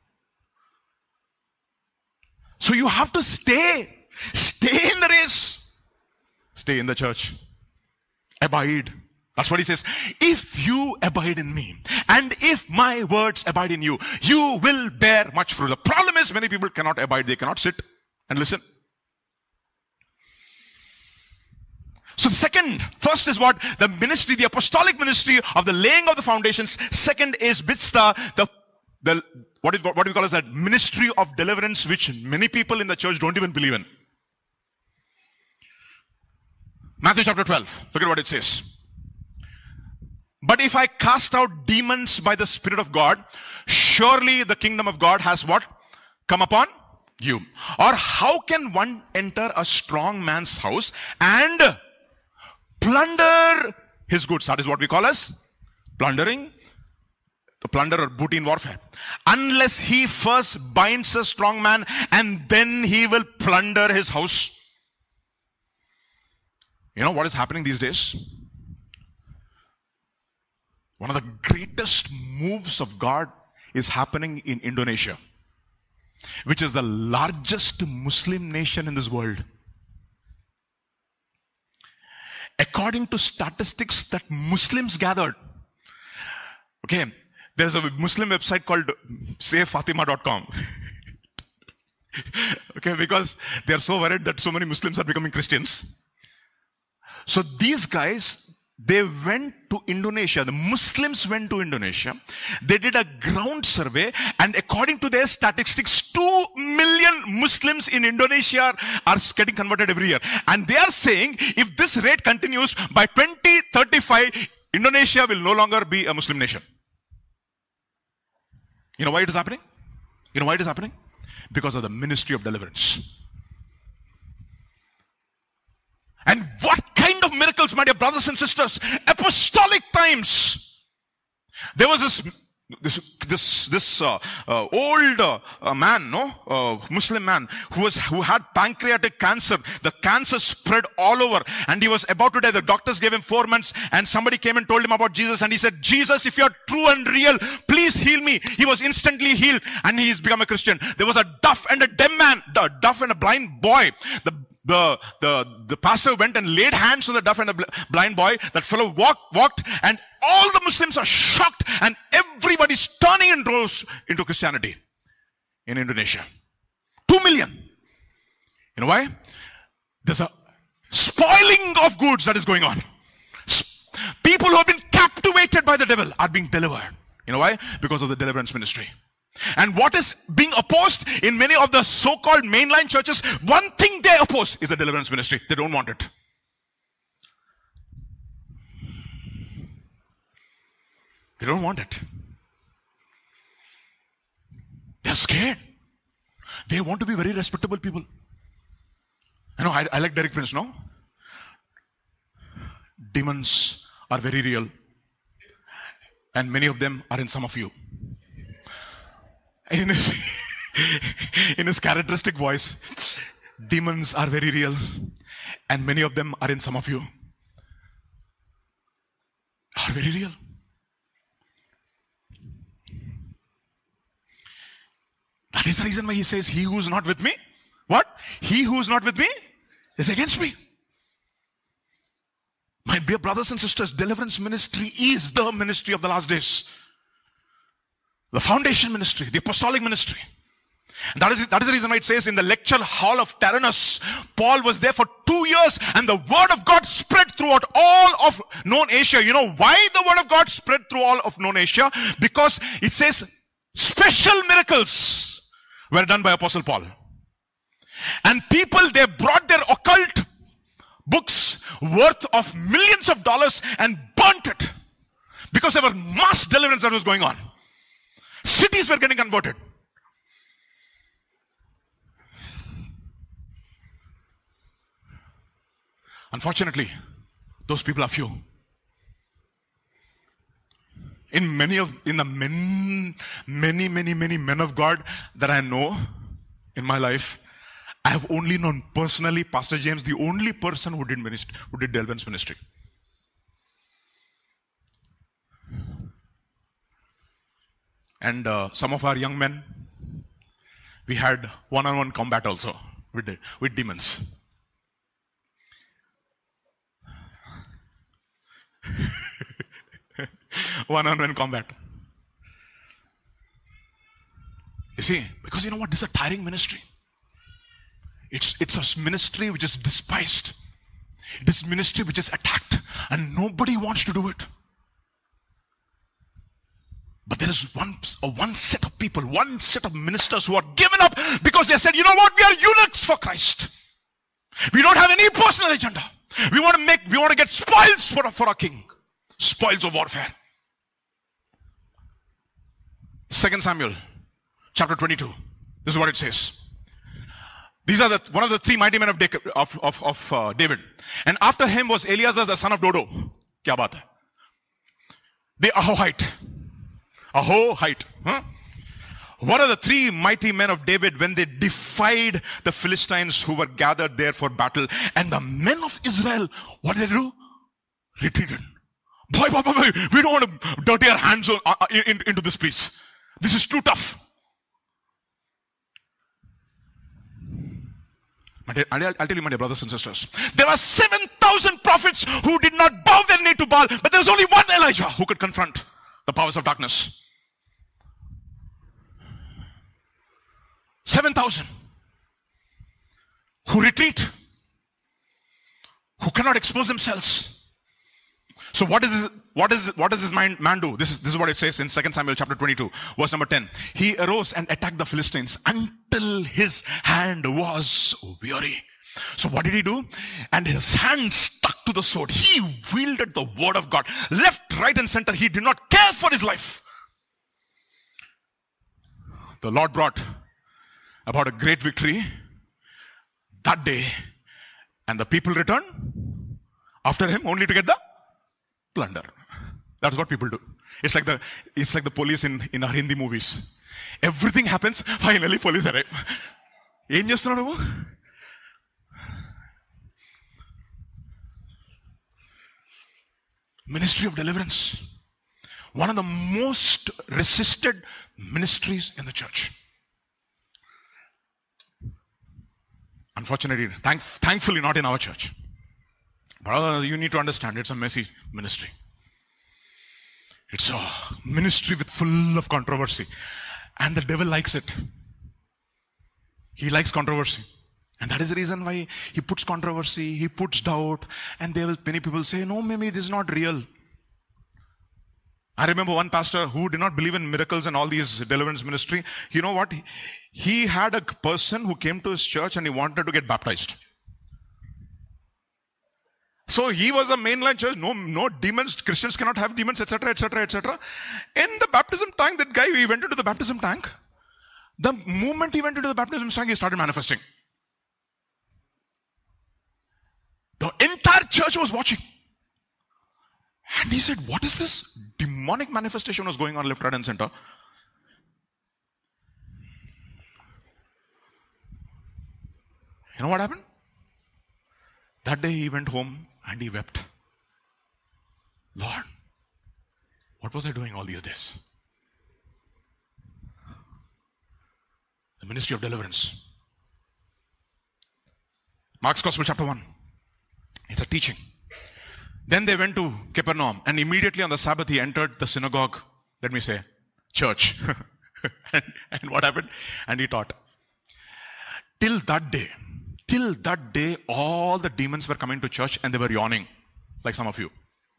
So you have to stay in the race, stay in the church, abide, That's what he says. If you abide in me, and if my words abide in you, you will bear much fruit. The problem is many people cannot abide. They cannot sit and listen. So first is what? The ministry, the apostolic ministry of the laying of the foundations. Second is what we call as that ministry of deliverance, which many people in the church don't even believe in. Matthew chapter 12. Look at what it says. But if I cast out demons by the Spirit of God, surely the kingdom of God has what? Come upon you. Or how can one enter a strong man's house and plunder his goods? That is what we call as plundering. To plunder or booty in warfare. Unless he first binds a strong man and then he will plunder his house. You know what is happening these days? One of the greatest moves of God is happening in Indonesia, which is the largest Muslim nation in this world. According to statistics that Muslims gathered, okay, there's a Muslim website called SaveFatima.com. Okay, because they are so worried that so many Muslims are becoming Christians. So these guys, they went to Indonesia. The Muslims went to Indonesia. They did a ground survey, and according to their statistics, 2 million Muslims in Indonesia are getting converted every year. And they are saying if this rate continues, by 2035, Indonesia will no longer be a Muslim nation. You know why it is happening? You know why it is happening? Because of the ministry of deliverance. And what kind of miracles, my dear brothers and sisters? Apostolic times. There was this old man, Muslim man who had pancreatic cancer. The cancer spread all over, and he was about to die. The doctors gave him 4 months, and somebody came and told him about Jesus, and he said, "Jesus, if you are true and real, please heal me." He was instantly healed, and he's become a Christian. There was a deaf and a dumb man, a deaf and a blind boy. The pastor went and laid hands on the deaf and the blind boy. That fellow walked, and all the Muslims are shocked, and everybody's turning in rows into Christianity in Indonesia. 2 million. You know why? There's a spoiling of goods that is going on. People who have been captivated by the devil are being delivered. You know why? Because of the deliverance ministry. And what is being opposed in many of the so-called mainline churches, one thing they oppose is the deliverance ministry. They don't want it. They don't want it. They're scared. They want to be very respectable people. You know, I like Derek Prince, no? Demons are very real. And many of them are in some of you. In his characteristic voice, demons are very real, and many of them are in some of you. Are very real. That is the reason why he says, "He who is not with me," what? "He who is not with me is against me." My dear brothers and sisters, deliverance ministry is the ministry of the last days. The foundation ministry, the apostolic ministry. And that is the reason why it says in the lecture hall of Tyrannus, Paul was there for 2 years, and the word of God spread throughout all of known Asia. You know why the word of God spread through all of known Asia? Because it says special miracles were done by Apostle Paul. And people, they brought their occult books worth of millions of dollars and burnt it. Because there were mass deliverance that was going on. Cities were getting converted. Unfortunately, those people are few. In the many men of God that I know in my life, I have only known personally Pastor James, the only person who did deliverance ministry. And some of our young men, we had one-on-one combat also with demons. one-on-one combat. You see, because you know what? This is a tiring ministry. It's a ministry which is despised. This ministry which is attacked, and nobody wants to do it. But there is one set of people, one set of ministers who are given up because they said, you know what? We are eunuchs for Christ. We don't have any personal agenda. We want to get spoils for our king. Spoils of warfare. 2 Samuel chapter 22. This is what it says. These are one of the three mighty men of David. And after him was Eleazar the son of Dodo. Kya baat hai? The Ahohite. Huh? What are the three mighty men of David when they defied the Philistines who were gathered there for battle? And the men of Israel, what did they do? Retreated. Boy, we don't want to dirty our hands into this place. This is too tough. I'll tell you, my dear brothers and sisters, there are 7,000 prophets who did not bow their knee to Baal, but there was only one Elijah who could confront the powers of darkness. 7,000 who retreat, who cannot expose themselves. So what does this man do? This is what it says in 2 Samuel chapter 22, verse number 10. He arose and attacked the Philistines until his hand was weary. So what did he do? And his hand stuck to the sword. He wielded the word of God. Left, right and center. He did not care for his life. The Lord brought about a great victory that day. And the people returned after him only to get the plunder. That's what people do. It's like the police in our Hindi movies. Everything happens, finally police arrive. Em chestunnava nuvu? Ministry of deliverance. One of the most resisted ministries in the church. Unfortunately, thankfully not in our church. But you need to understand, it's a messy ministry. It's a ministry full of controversy. And the devil likes it. He likes controversy. And that is the reason why he puts controversy, he puts doubt, and many people say, no, maybe this is not real. I remember one pastor who did not believe in miracles and all these deliverance ministry. You know what? He had a person who came to his church and he wanted to get baptized. So he was a mainline church, no demons, Christians cannot have demons, etc., etc., etc. In the baptism tank, that guy, he went into the baptism tank. The moment he went into the baptism tank, he started manifesting. The entire church was watching. And he said, what is this? Demonic manifestation was going on left, right and center. You know what happened? That day he went home and he wept. Lord, what was I doing all these days? The ministry of deliverance. Mark's Gospel chapter 1. It's a teaching. Then they went to Capernaum, and immediately on the Sabbath he entered the synagogue, church. and what happened? And he taught. Till that day, all the demons were coming to church and they were yawning, like some of you.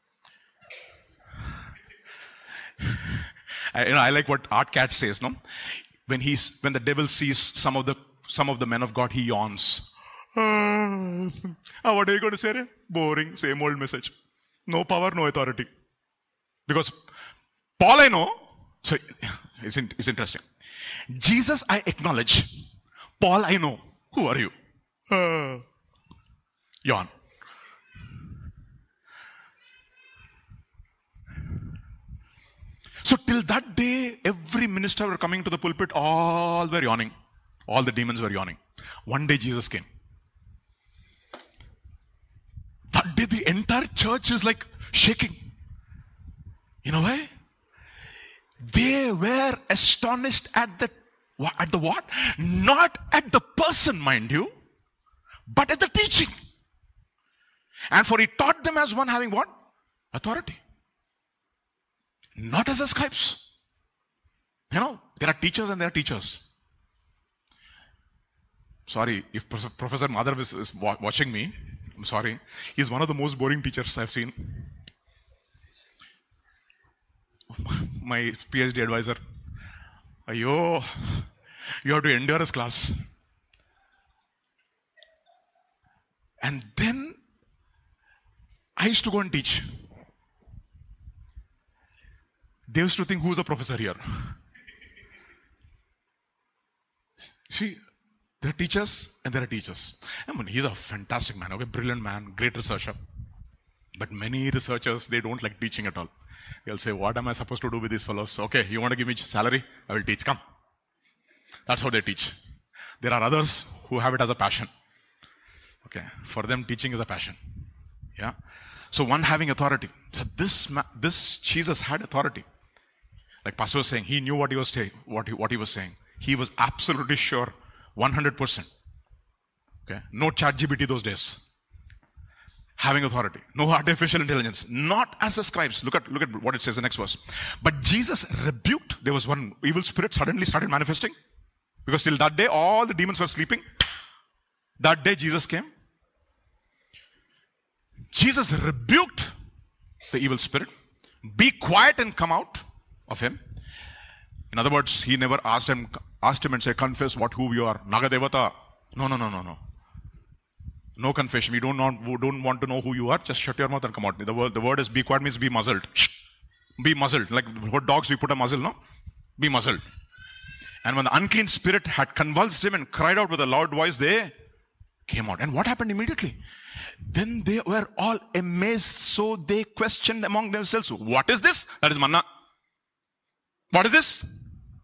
I like what Art Cat says, no? When the devil sees some of the men of God, he yawns. What are you going to say? Boring, same old message. No power, no authority. Because Paul I know, so it's interesting. Jesus I acknowledge. Paul I know. Who are you? Yawn. So till that day, every minister were coming to the pulpit, all were yawning. All the demons were yawning. One day Jesus came. That day the entire church is like shaking. You know why? They were astonished at the what? Not at the person, mind you, but at the teaching. And for he taught them as one having what? Authority. Not as the scribes. There are teachers and there are teachers. Sorry, if Professor Madhav is watching me, I'm sorry. He's one of the most boring teachers I've seen. My PhD advisor. Ayo, you have to endure his class. And then I used to go and teach. They used to think, who's the professor here? See, there are teachers and there are teachers. He's a fantastic man, okay, brilliant man, great researcher. But many researchers, they don't like teaching at all. They'll say, what am I supposed to do with these fellows? Okay, you want to give me salary? I will teach, come. That's how they teach. There are others who have it as a passion. Okay, for them teaching is a passion. Yeah. So one having authority. So this Jesus had authority. Like Pastor was saying, he knew what he was saying. What he was saying. He was absolutely sure, 100%. Okay, no ChatGPT those days. Having authority, no artificial intelligence, not as the scribes. Look at what it says in the next verse. But Jesus rebuked. There was one evil spirit suddenly started manifesting, because till that day all the demons were sleeping. That day Jesus came. Jesus rebuked the evil spirit. Be quiet and come out of him. In other words, he never asked him and said, confess who you are. Nagadevata. No. No confession. We don't want to know who you are. Just shut your mouth and come out. The word is be quiet means be muzzled. Shh. Be muzzled. Like what dogs we put a muzzle, no? Be muzzled. And when the unclean spirit had convulsed him and cried out with a loud voice, they came out. And what happened immediately? Then they were all amazed. So they questioned among themselves, what is this? That is manna. What is this?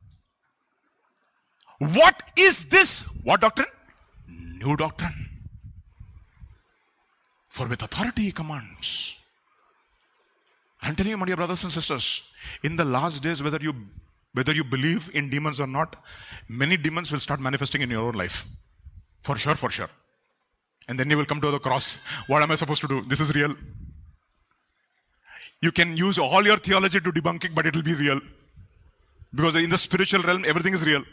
What is this? What doctrine? New doctrine. For with authority he commands. I'm telling you, my dear brothers and sisters, in the last days, whether you believe in demons or not, many demons will start manifesting in your own life. For sure. And then you will come to the cross. What am I supposed to do? This is real. You can use all your theology to debunk it, but it will be real. Because in the spiritual realm, everything is real.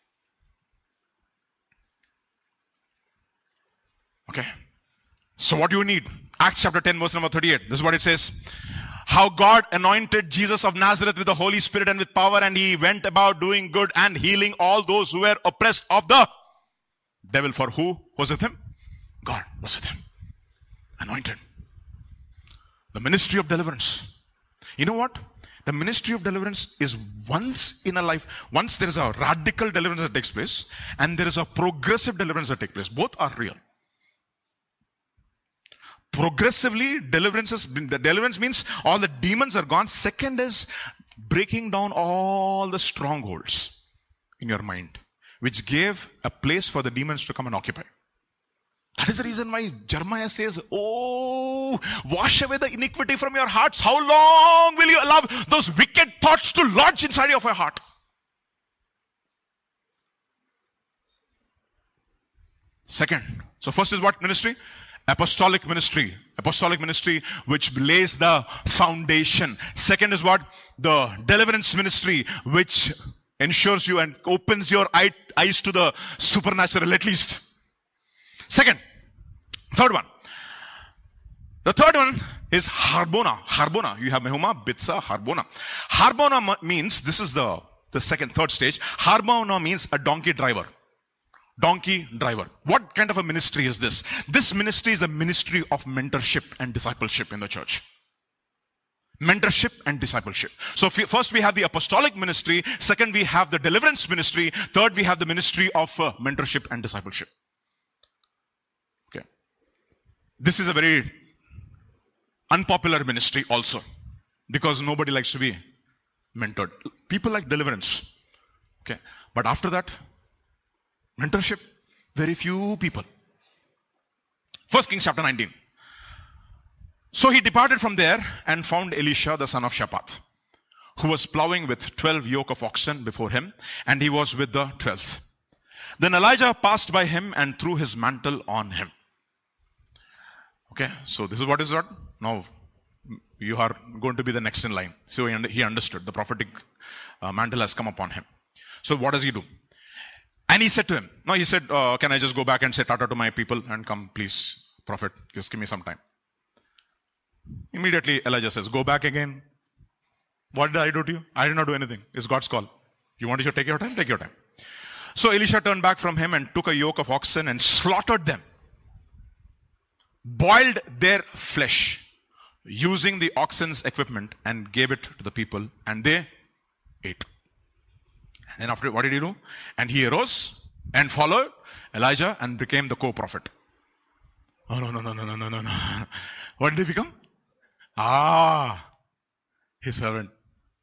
Okay. So what do you need? Acts chapter 10 verse number 38. This is what it says. How God anointed Jesus of Nazareth with the Holy Spirit and with power, and he went about doing good and healing all those who were oppressed of the devil. For who was with him? God was with him. Anointed. The ministry of deliverance. You know what? The ministry of deliverance is once in a life. Once there is a radical deliverance that takes place, and there is a progressive deliverance that takes place. Both are real. Progressively, deliverance means all the demons are gone. Second is breaking down all the strongholds in your mind, which gave a place for the demons to come and occupy. That is the reason why Jeremiah says, oh, wash away the iniquity from your hearts. How long will you allow those wicked thoughts to lodge inside of your heart? Second. So first is what ministry? Apostolic ministry. Apostolic ministry which lays the foundation. Second is what? The deliverance ministry which ensures you and opens your eyes to the supernatural at least. Second. Third one. The third one is Harbona. Harbona. You have Mehuma, Bitsa, Harbona. Harbona means, this is the third stage. Harbona means a donkey driver. Donkey driver. What kind of a ministry is this? This ministry is a ministry of mentorship and discipleship in the church. Mentorship and discipleship. So first we have the apostolic ministry. Second we have the deliverance ministry. Third we have the ministry of mentorship and discipleship. Okay. This is a very unpopular ministry also, because nobody likes to be mentored. People like deliverance. Okay. But after that, mentorship, very few people. 1 Kings chapter 19. So he departed from there and found Elisha the son of Shaphat, who was plowing with 12 yoke of oxen before him, and he was with the 12th. Then Elijah passed by him and threw his mantle on him. Okay, so this is what is what? Now, you are going to be the next in line. So he understood. The prophetic mantle has come upon him. So what does he do? And he said to him, no, he said, can I just go back and say tata to my people and come, please, prophet, just give me some time. Immediately Elijah says, go back again. What did I do to you? I did not do anything. It's God's call. You want to take your time? Take your time. So Elisha turned back from him and took a yoke of oxen and slaughtered them, boiled their flesh using the oxen's equipment and gave it to the people, and they ate. And then after, what did he do? And he arose and followed Elijah and became the co-prophet. Oh, no. What did he become? His servant.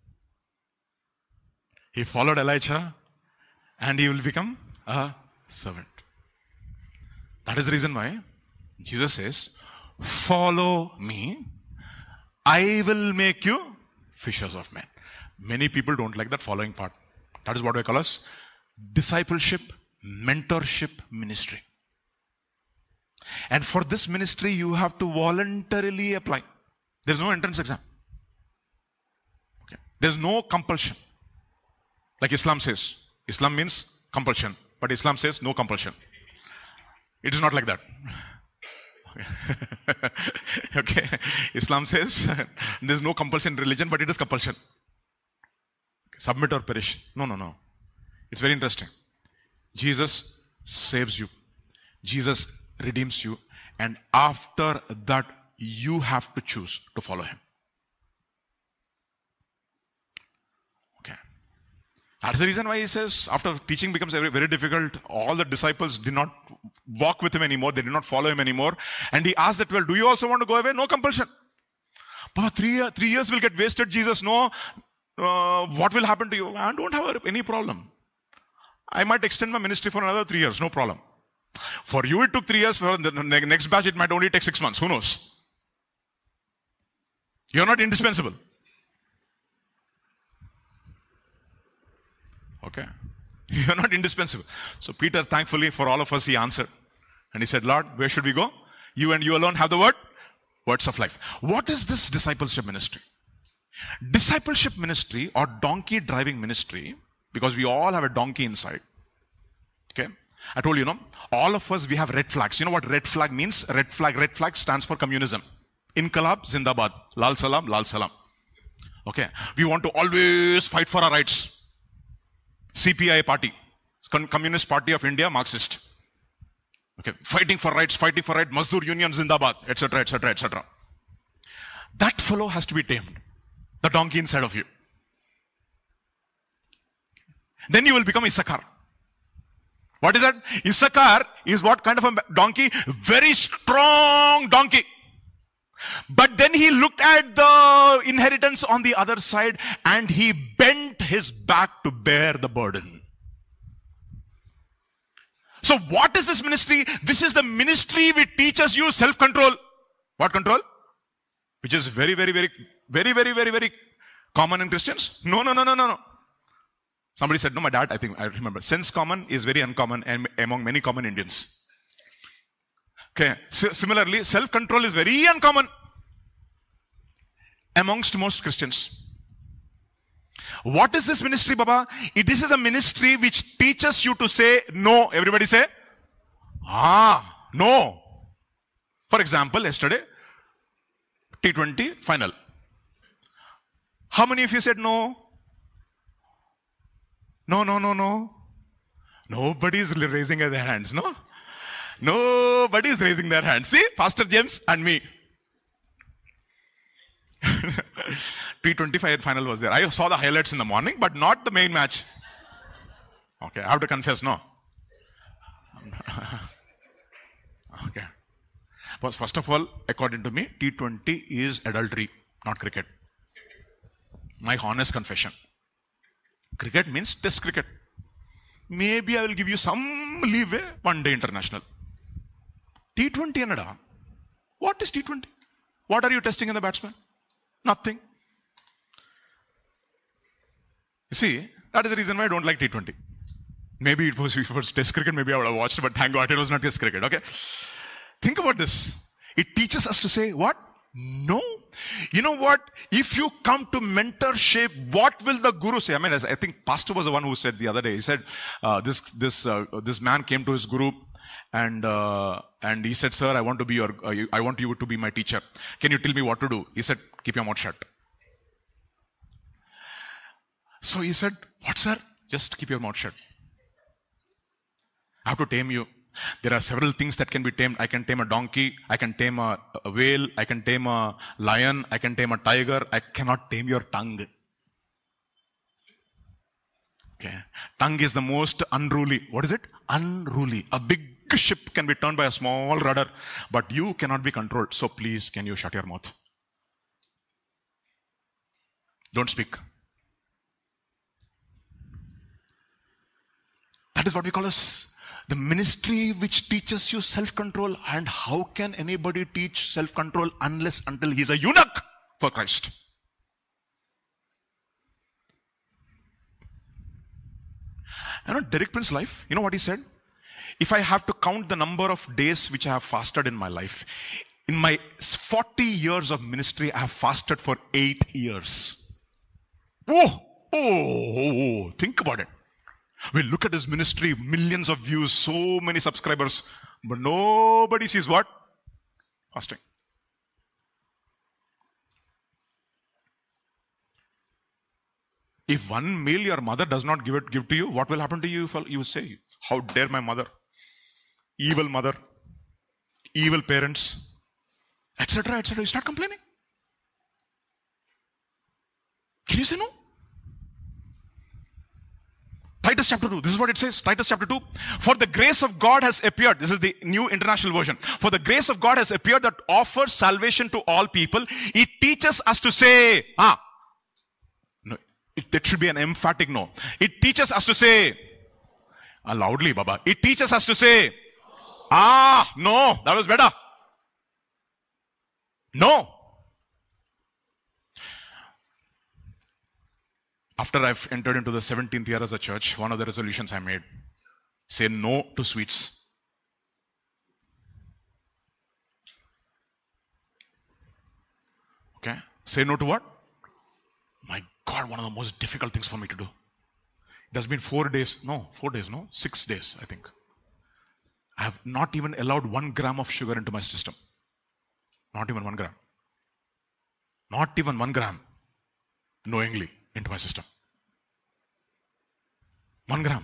He followed Elijah and he will become a servant. That is the reason why Jesus says, follow me, I will make you fishers of men. Many people don't like that following part. That is what we call as discipleship, mentorship ministry. And for this ministry, you have to voluntarily apply. There's no entrance exam. Okay. There's no compulsion. Like Islam says. Islam means compulsion. But Islam says no compulsion. It is not like that. Okay. Islam says there's no compulsion in religion, but it is compulsion. Submit or perish. No. It's very interesting. Jesus saves you. Jesus redeems you. And after that, you have to choose to follow him. Okay. That's the reason why he says, after teaching becomes very, very difficult, all the disciples did not walk with him anymore. They did not follow him anymore. And he asked the 12, do you also want to go away? No compulsion. But 3 years will get wasted, Jesus. No. What will happen to you? I don't have any problem. I might extend my ministry for another 3 years. No problem. For you, it took 3 years. For the next batch, it might only take 6 months. Who knows? You're not indispensable. Okay. You're not indispensable. So Peter, thankfully for all of us, he answered. And he said, Lord, where should we go? You and you alone have the word? Words of life. What is this discipleship ministry? Discipleship ministry or donkey driving ministry, because we all have a donkey inside. Okay. I told you, all of us, we have red flags. You know what red flag means? Red flag stands for communism. Inqilab, Zindabad. Lal Salam, Lal Salam. Okay. We want to always fight for our rights. CPI party. Communist Party of India, Marxist. Okay. Fighting for rights, Mazdoor Union, Zindabad, etc., etc., etc. That fellow has to be tamed. The donkey inside of you. Then you will become Issachar. What is that? Issachar is what kind of a donkey? Very strong donkey. But then he looked at the inheritance on the other side and he bent his back to bear the burden. So what is this ministry? This is the ministry which teaches you self-control. What control? Which is very common in Christians. No. Somebody said, no, my dad, I remember. Sense common is very uncommon among many common Indians. Okay. Similarly, self-control is very uncommon amongst most Christians. What is this ministry, Baba? This is a ministry which teaches you to say no. Everybody say, no. For example, yesterday, T20 final. How many of you said no? No. Nobody is raising their hands, no? Nobody is raising their hands. See, Pastor James and me. T25 final was there. I saw the highlights in the morning, but not the main match. Okay, I have to confess, no. Okay. But first of all, according to me, T20 is adultery, not cricket. My honest confession. Cricket means test cricket. Maybe I will give you some leeway, one day international. T20 Anada. What is T20? What are you testing in the batsman? Nothing. You see, that is the reason why I don't like T20. Maybe it was test cricket, maybe I would have watched, but thank God it was not test cricket. Okay. Think about this. It teaches us to say what? No. You know what? If you come to mentorship, what will the guru say? I mean, I think Pastor was the one who said the other day. He said, this man came to his guru and he said, "Sir, I want you to be my teacher. Can you tell me what to do?" He said, "Keep your mouth shut." So he said, "What, sir?" "Just keep your mouth shut. I have to tame you. There are several things that can be tamed. I can tame a donkey. I can tame a whale. I can tame a lion. I can tame a tiger. I cannot tame your tongue." Okay. Tongue is the most unruly. What is it? Unruly. A big ship can be turned by a small rudder, but you cannot be controlled. So please, can you shut your mouth? Don't speak. That is what we call as the ministry which teaches you self-control. And how can anybody teach self-control until he's a eunuch for Christ? You know, Derek Prince's life, you know what he said? If I have to count the number of days which I have fasted in my life, in my 40 years of ministry, I have fasted for 8 years. Oh, think about it. We look at his ministry, millions of views, so many subscribers, but nobody sees what? Fasting. If one meal your mother does not give to you, what will happen to you? You say, "How dare my mother? Evil mother, evil parents," etc., etc. You start complaining. Can you say no? Titus chapter 2, this is what it says. Titus chapter 2. For the grace of God has appeared. This is the New International Version. For the grace of God has appeared that offers salvation to all people. It teaches us to say, no, it should be an emphatic no. It teaches us to say, loudly, Baba. It teaches us to say, no, that was better. No. After I've entered into the 17th year as a church, one of the resolutions I made, say no to sweets. Okay? Say no to what? My God, one of the most difficult things for me to do. It has been 6 days, I think. I have not even allowed 1 gram of sugar into my system. Not even 1 gram. Not even 1 gram, knowingly, into my system. 1 gram.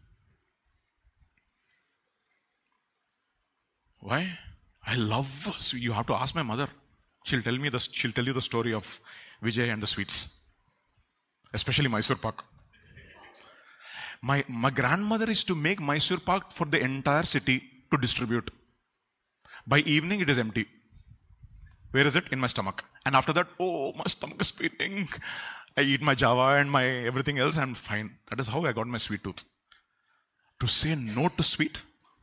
Why? I love, so you have to ask my mother. She'll tell you the story of Vijay and the sweets. Especially Mysore Pak. My grandmother is to make Mysore Pak for the entire city to distribute. By evening it is empty. Where is it? In my stomach. And after that, my stomach is spinning. I eat my Java and my everything else, I'm fine. That is how I got my sweet tooth. To say no to sweet,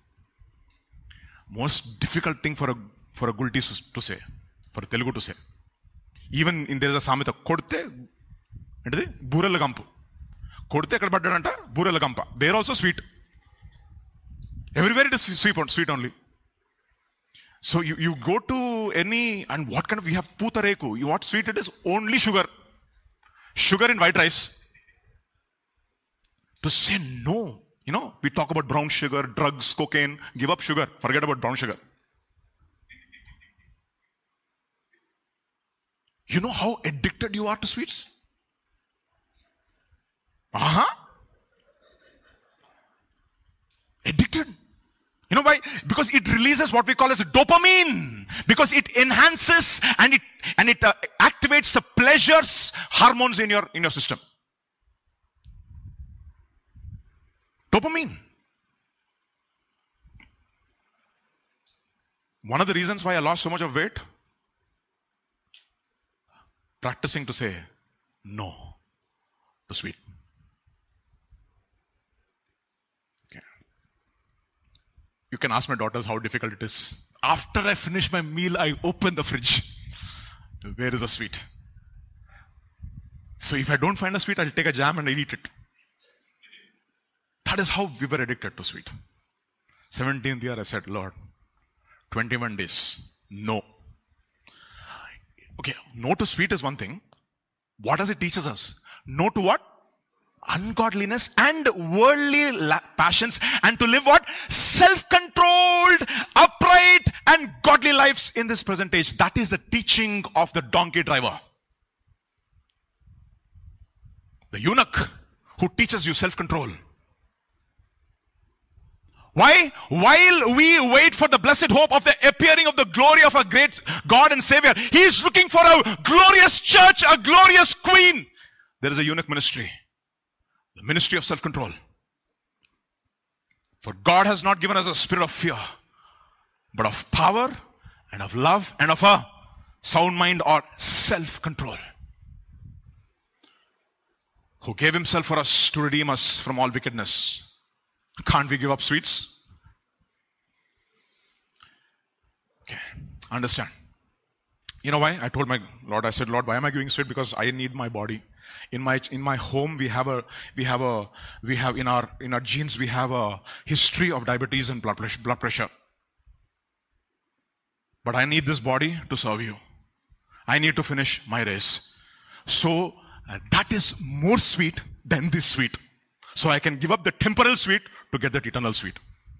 most difficult thing for a Gulti to say, for a Telugu to say. Even there is a Samhita, kodte, Burala Gampu. Kodte ekkada paddadanta, Burala Gampa. They are also sweet. Everywhere it is sweet only. So you go to any, and what kind of, we have Putareku. You what sweet it is? Only sugar. Sugar in white rice. To say no. You know, we talk about brown sugar, drugs, cocaine. Give up sugar. Forget about brown sugar. You know how addicted you are to sweets? Addicted. You know why? Because it releases what we call as dopamine. Because it enhances and it activates the pleasures hormones in your system. Dopamine. One of the reasons why I lost so much of weight, practicing to say no to sweet. You can ask my daughters how difficult it is. After I finish my meal, I open the fridge. Where is the sweet? So if I don't find a sweet, I'll take a jam and I'll eat it. That is how we were addicted to sweet. 17th year, I said, Lord, 21 days, no. Okay, no to sweet is one thing. What does it teach us? No to what? Ungodliness and worldly passions, and to live what? Self-controlled, upright, and godly lives in this present age. That is the teaching of the donkey driver. The eunuch who teaches you self-control. Why? While we wait for the blessed hope of the appearing of the glory of our great God and Savior, He is looking for a glorious church, a glorious queen. There is a eunuch ministry. The ministry of self-control. For God has not given us a spirit of fear, but of power and of love and of a sound mind or self-control. Who gave Himself for us to redeem us from all wickedness. Can't we give up sweets? Okay, understand. You know why? I told my Lord, I said, Lord, why am I giving sweet? Because I need my body. In my home, we have in our genes, we have a history of diabetes and blood pressure. But I need this body to serve you. I need to finish my race. So that is more sweet than this sweet. So I can give up the temporal sweet to get that eternal sweet.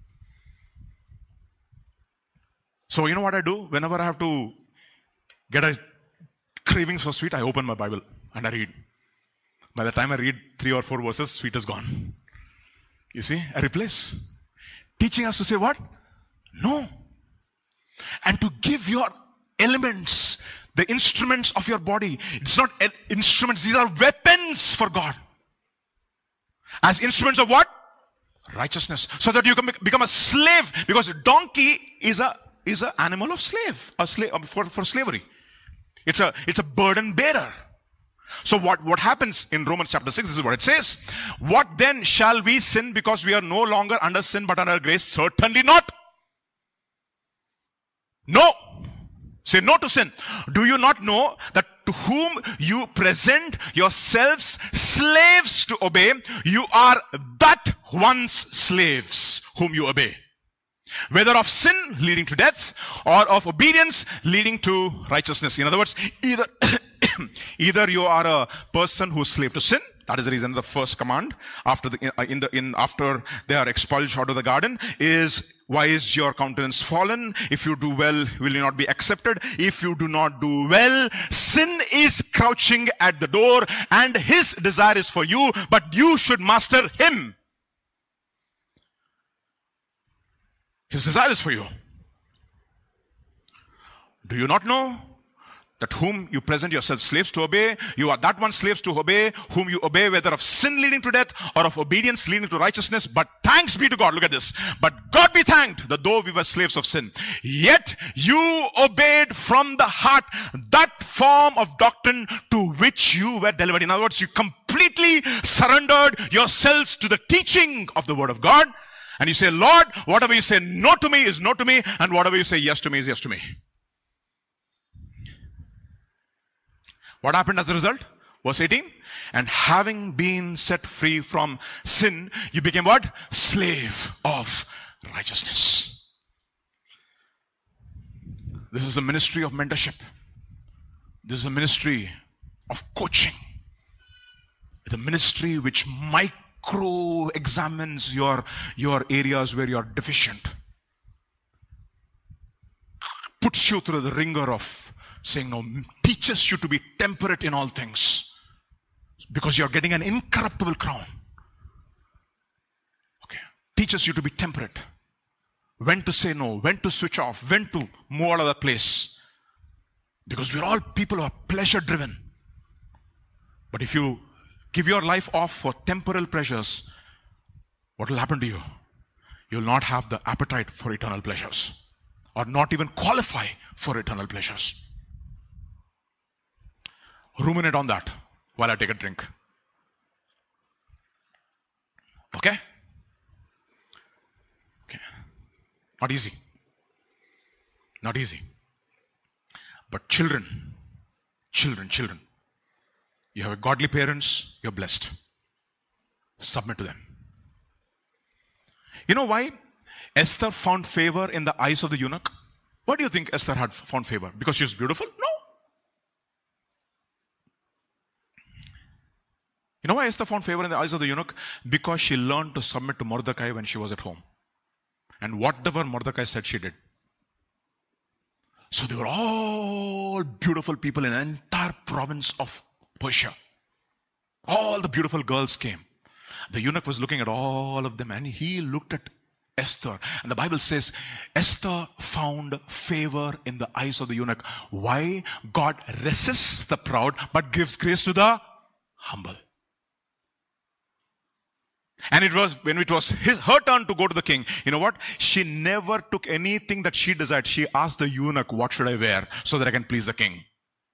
So you know what I do? Whenever I have to get a cravings for sweet, I open my Bible and I read. By the time I read 3 or 4 verses, sweet is gone. You see, I replace. Teaching us to say what? No. And to give your elements, the instruments of your body. It's not instruments, these are weapons for God. As instruments of what? Righteousness. So that you can become a slave. Because a donkey is an animal of slave. A slave for slavery. It's a burden bearer. So what happens in Romans chapter 6, this is what it says. What then shall we sin because we are no longer under sin but under grace? Certainly not. No. Say no to sin. Do you not know that to whom you present yourselves slaves to obey, you are that one's slaves whom you obey? Whether of sin leading to death or of obedience leading to righteousness. In other words, either you are a person who is slave to sin. That is the reason the first command after they are expelled out of the garden is, why is your countenance fallen? If you do well, will you not be accepted? If you do not do well, sin is crouching at the door and his desire is for you, but you should master him. His desire is for you. Do you not know that whom you present yourselves slaves to obey, you are that one slaves to obey, whom you obey, whether of sin leading to death or of obedience leading to righteousness? But thanks be to God. Look at this. But God be thanked that though we were slaves of sin, yet you obeyed from the heart that form of doctrine to which you were delivered. In other words, you completely surrendered yourselves to the teaching of the word of God. And you say, Lord, whatever you say no to me is no to me, and whatever you say yes to me is yes to me. What happened as a result? Verse 18. And having been set free from sin, you became what? Slave of righteousness. This is a ministry of mentorship. This is a ministry of coaching. It's a ministry which micro-examines your areas where you are deficient. Puts you through the ringer of saying no, teaches you to be temperate in all things. Because you're getting an incorruptible crown. Okay. Teaches you to be temperate. When to say no, when to switch off, when to move out of that place. Because we're all people who are pleasure driven. But if you give your life off for temporal pleasures, what will happen to you? You'll not have the appetite for eternal pleasures. Or not even qualify for eternal pleasures. Ruminate on that while I take a drink. Okay? Okay. Not easy. Not easy. But children. You have godly parents, you're blessed. Submit to them. You know why Esther found favor in the eyes of the eunuch? Why do you think Esther had found favor? Because she was beautiful? No. You know why Esther found favor in the eyes of the eunuch? Because she learned to submit to Mordecai when she was at home. And whatever Mordecai said, she did. So they were all beautiful people in the entire province of Persia. All the beautiful girls came. The eunuch was looking at all of them, and he looked at Esther. And the Bible says, Esther found favor in the eyes of the eunuch. Why? God resists the proud, but gives grace to the humble. And it was when it was her turn to go to the king, you know what? She never took anything that she desired. She asked the eunuch, what should I wear so that I can please the king?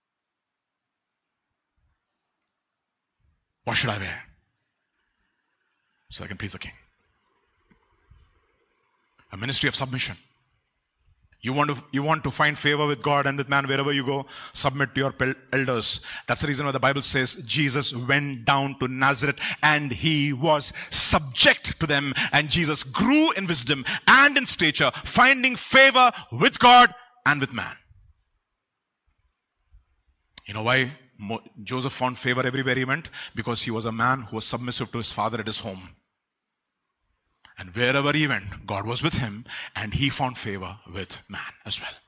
What should I wear so I can please the king? A ministry of submission. You want to find favor with God and with man wherever you go, submit to your elders. That's the reason why the Bible says Jesus went down to Nazareth and he was subject to them, and Jesus grew in wisdom and in stature, finding favor with God and with man. You know why Joseph found favor everywhere he went? Because he was a man who was submissive to his father at his home. And wherever he went, God was with him, and he found favor with man as well.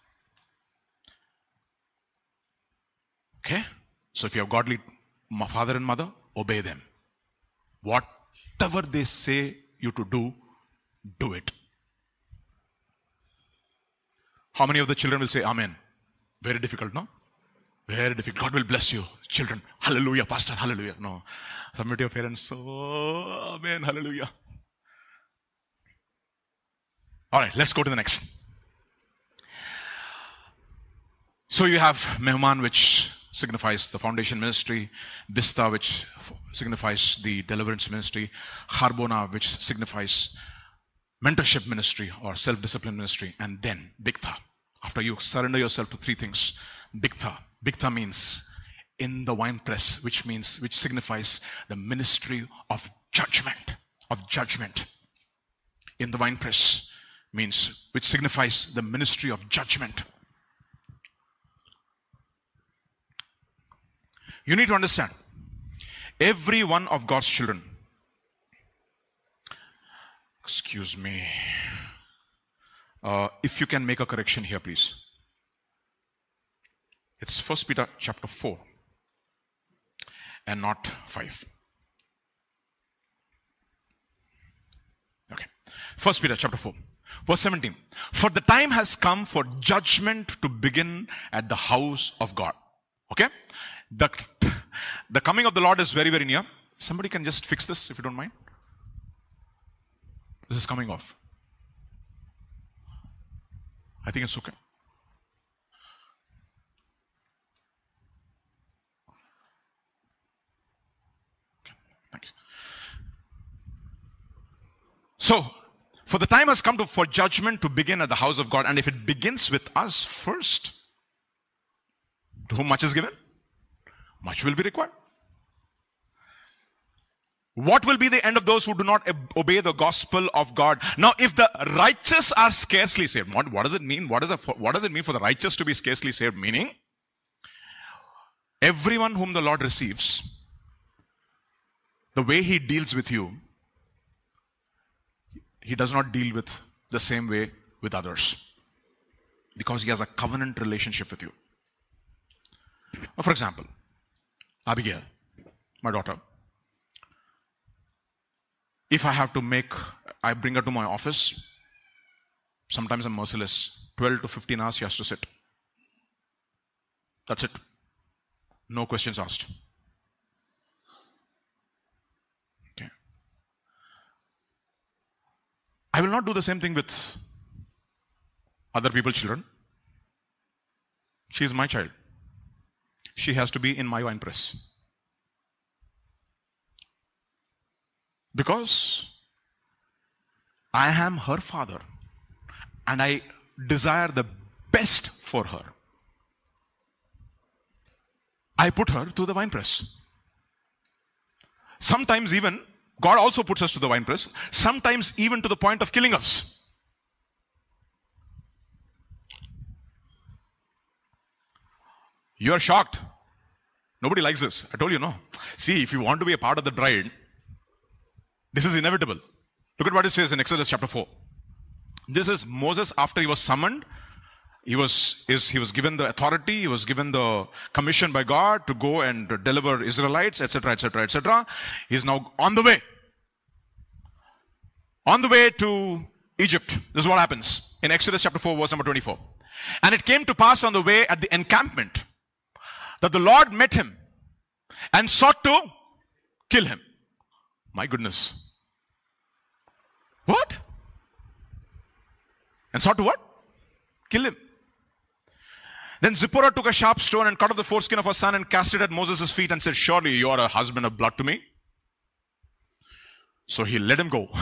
Okay? So if you have godly father and mother, obey them. Whatever they say you to do, do it. How many of the children will say amen? Very difficult, no? Very difficult. God will bless you, children. Hallelujah, pastor, hallelujah. No. Submit to your parents. Oh, amen, hallelujah. All right, let's go to the next. So you have Mehman, which signifies the foundation ministry, Bista, which signifies the deliverance ministry, Harbona, which signifies mentorship ministry or self-discipline ministry, and then Bikta. After you surrender yourself to three things, Bikta. Bikta means in the winepress, which signifies the ministry of judgment, In the winepress which signifies the ministry of judgment. You need to understand, every one of God's children, excuse me, if you can make a correction here, please. It's 1 Peter chapter 4 and not 5. Okay. 1 Peter chapter 4. Verse 17. For the time has come for judgment to begin at the house of God. Okay? The coming of the Lord is very, very near. Somebody can just fix this if you don't mind. This is coming off. I think it's okay. Thank you. So, for the time has come for judgment to begin at the house of God. And if it begins with us first, to whom much is given, much will be required. What will be the end of those who do not obey the gospel of God? Now, if the righteous are scarcely saved, what does it mean? What does it mean for the righteous to be scarcely saved? Meaning, everyone whom the Lord receives, the way he deals with you, he does not deal with the same way with others, because he has a covenant relationship with you. For example, Abigail, my daughter, if I bring her to my office, sometimes I'm merciless. 12 to 15 hours she has to sit. That's it. No questions asked. Okay. I will not do the same thing with other people's children. She is my child. She has to be in my wine press. Because I am her father and I desire the best for her. I put her to the wine press. Sometimes even, God also puts us to the wine press, sometimes even to the point of killing us. You are shocked. Nobody likes this. I told you, no. See, if you want to be a part of the bride, this is inevitable. Look at what it says in Exodus chapter 4. This is Moses after he was summoned. He was given the authority, he was given the commission by God to go and to deliver Israelites, etc., etc., etc. He is now on the way. On the way to Egypt. This is what happens in Exodus chapter 4, verse number 24. And it came to pass on the way at the encampment that the Lord met him and sought to kill him. My goodness. What? And sought to what? Kill him. Then Zipporah took a sharp stone and cut off the foreskin of her son and cast it at Moses' feet and said, surely you are a husband of blood to me. So he let him go.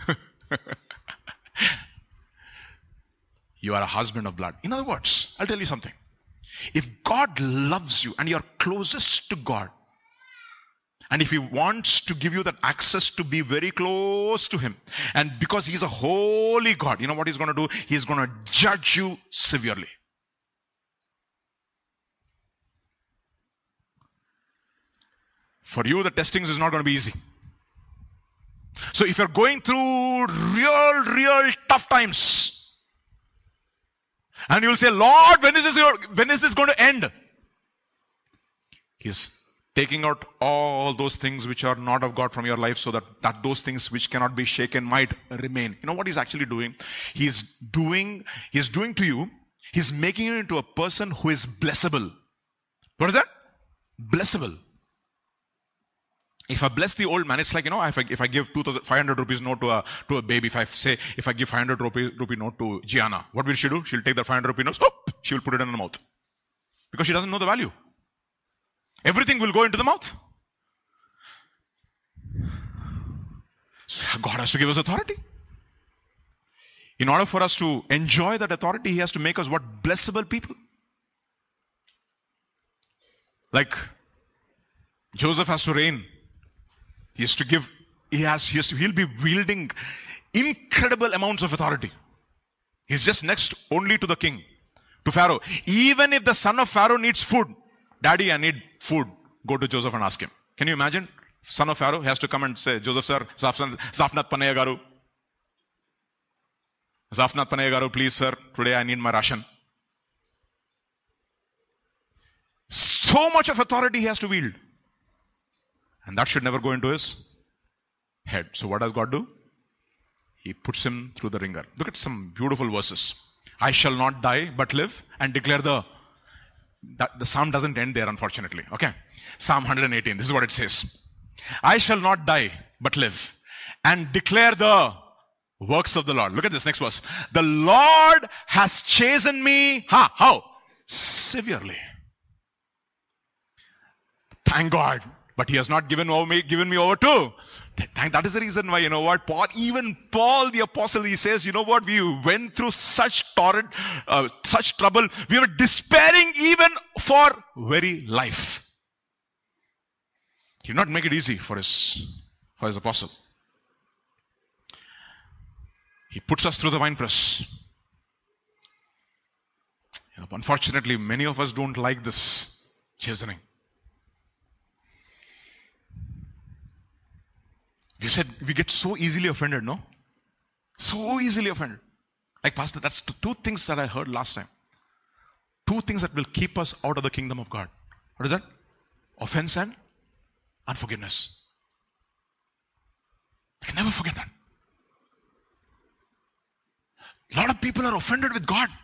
You are a husband of blood. In other words, I'll tell you something. If God loves you and you're closest to God, and if He wants to give you that access to be very close to Him, and because He's a holy God, you know what He's going to do? He's going to judge you severely. For you, the testings is not going to be easy. So if you're going through real tough times, and you'll say, Lord, when is this going to end? He's taking out all those things which are not of God from your life so that those things which cannot be shaken might remain. You know what He's actually doing? He's doing to you, He's making you into a person who is blessable. What is that? Blessable. If I bless the old man, it's like, if I give 500 rupees note to a baby, if I give 500 rupee note to Gianna, what will she do? She'll take the 500 rupee note, she will put it in her mouth. Because she doesn't know the value. Everything will go into the mouth. So God has to give us authority. In order for us to enjoy that authority, He has to make us what? Blessable people. Like Joseph has to reign. He has to give, he'll be wielding incredible amounts of authority. He's just next only to the king, to Pharaoh. Even if the son of Pharaoh needs food, Daddy, I need food, go to Joseph and ask him. Can you imagine? Son of Pharaoh has to come and say, Joseph sir, Zafnath Panaya Garu. Zafnath Panaya Garu, please sir, today I need my ration. So much of authority he has to wield. And that should never go into his head. So what does God do? He puts him through the ringer. Look at some beautiful verses. I shall not die but live and declare the psalm doesn't end there, unfortunately. Okay. Psalm 118. This is what it says. I shall not die but live and declare the works of the Lord. Look at this next verse. The Lord has chastened me. How? Severely. Thank God. But He has not given me over to. That is the reason why, even Paul the apostle, he says, we went through such torrent, such trouble. We were despairing even for very life. He did not make it easy for his apostle. He puts us through the winepress. Unfortunately, many of us don't like this chastening. You said we get so easily offended, no? So easily offended. Like, Pastor, that's two things that I heard last time. Two things that will keep us out of the kingdom of God. What is that? Offense and unforgiveness. I can never forget that. A lot of people are offended with God.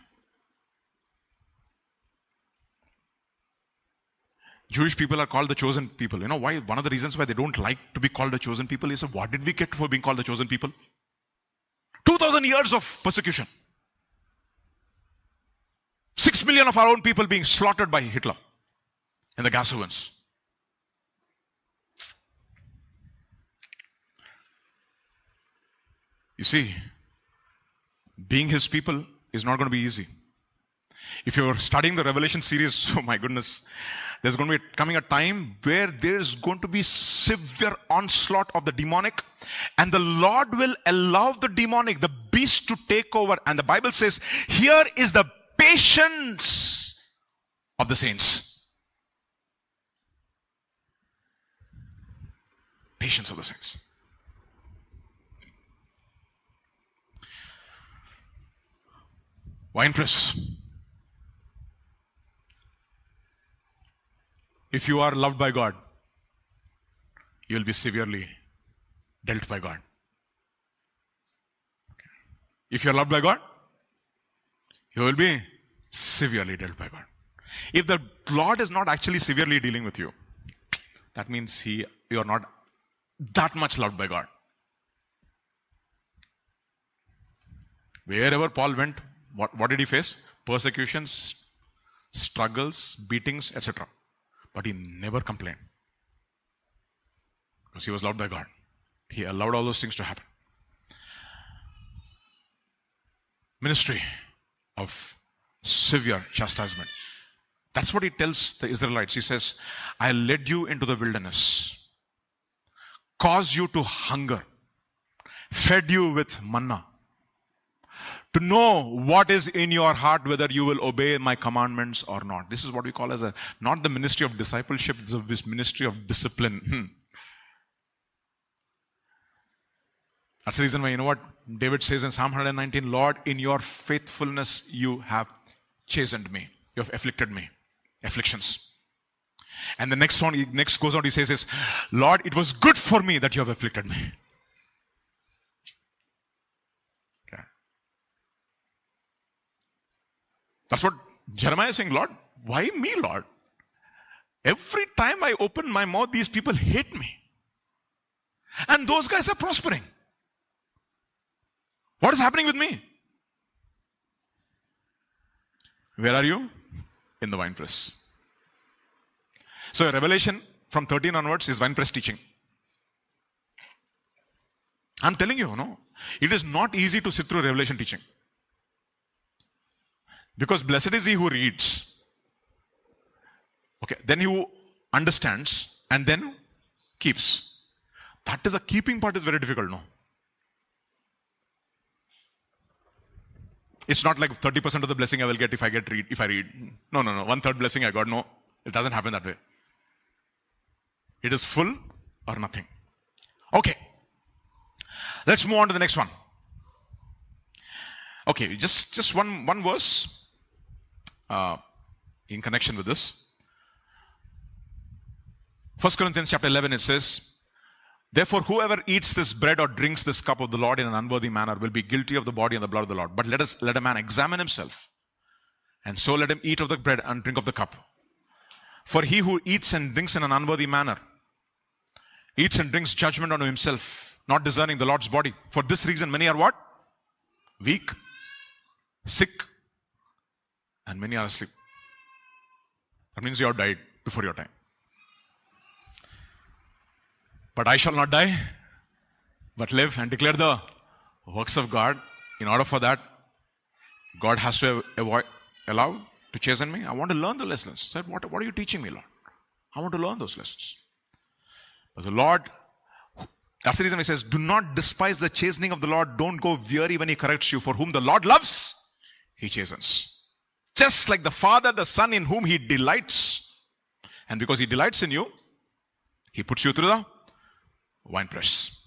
Jewish people are called the chosen people. You know why? One of the reasons why they don't like to be called the chosen people is, what did we get for being called the chosen people? 2,000 years of persecution. 6 million of our own people being slaughtered by Hitler in the gas ovens. You see, being His people is not going to be easy. If you're studying the Revelation series, oh my goodness, there's going to be coming a time where there's going to be severe onslaught of the demonic, and the Lord will allow the demonic, the beast, to take over. And the Bible says, here is the patience of the saints. Patience of the saints. Winepress. If you are loved by God, you will be severely dealt by God. If you are loved by God, you will be severely dealt by God. If the Lord is not actually severely dealing with you, that means you are not that much loved by God. Wherever Paul went, what did he face? Persecutions, struggles, beatings, etc. But he never complained. Because he was loved by God. He allowed all those things to happen. Ministry of severe chastisement. That's what he tells the Israelites. He says, I led you into the wilderness, caused you to hunger, fed you with manna, to know what is in your heart, whether you will obey my commandments or not. This is what we call as not the ministry of discipleship, it's this ministry of discipline. That's the reason why, you know what David says in Psalm 119, Lord, in your faithfulness you have chastened me. You have afflicted me. Afflictions. And the next one, he goes on, he says is, Lord, it was good for me that you have afflicted me. Okay. That's what Jeremiah is saying, Lord, why me, Lord? Every time I open my mouth, these people hate me. And those guys are prospering. What is happening with me? Where are you? In the winepress. So Revelation from 13 onwards is winepress teaching. I'm telling you, it is not easy to sit through Revelation teaching. Because blessed is he who reads. Okay, then he who understands and then keeps. That is, a keeping part is very difficult, no? It's not like 30% of the blessing I will get if I read. No. 1/3 blessing I got. No, it doesn't happen that way. It is full or nothing. Okay. Let's move on to the next one. Okay, just one verse in connection with this. 1 Corinthians chapter 11, it says, therefore, whoever eats this bread or drinks this cup of the Lord in an unworthy manner will be guilty of the body and the blood of the Lord. But let a man examine himself, and so let him eat of the bread and drink of the cup. For he who eats and drinks in an unworthy manner eats and drinks judgment unto himself, not discerning the Lord's body. For this reason, many are what? Weak, sick, and many are asleep. That means you have died before your time. But I shall not die, but live and declare the works of God. In order for that, God has to allow to chasten me. I want to learn the lessons. I said, what are you teaching me, Lord? I want to learn those lessons. But the Lord, that's the reason he says, do not despise the chastening of the Lord. Don't go weary when he corrects you. For whom the Lord loves, he chastens. Just like the Father, the Son in whom he delights. And because he delights in you, he puts you through the winepress.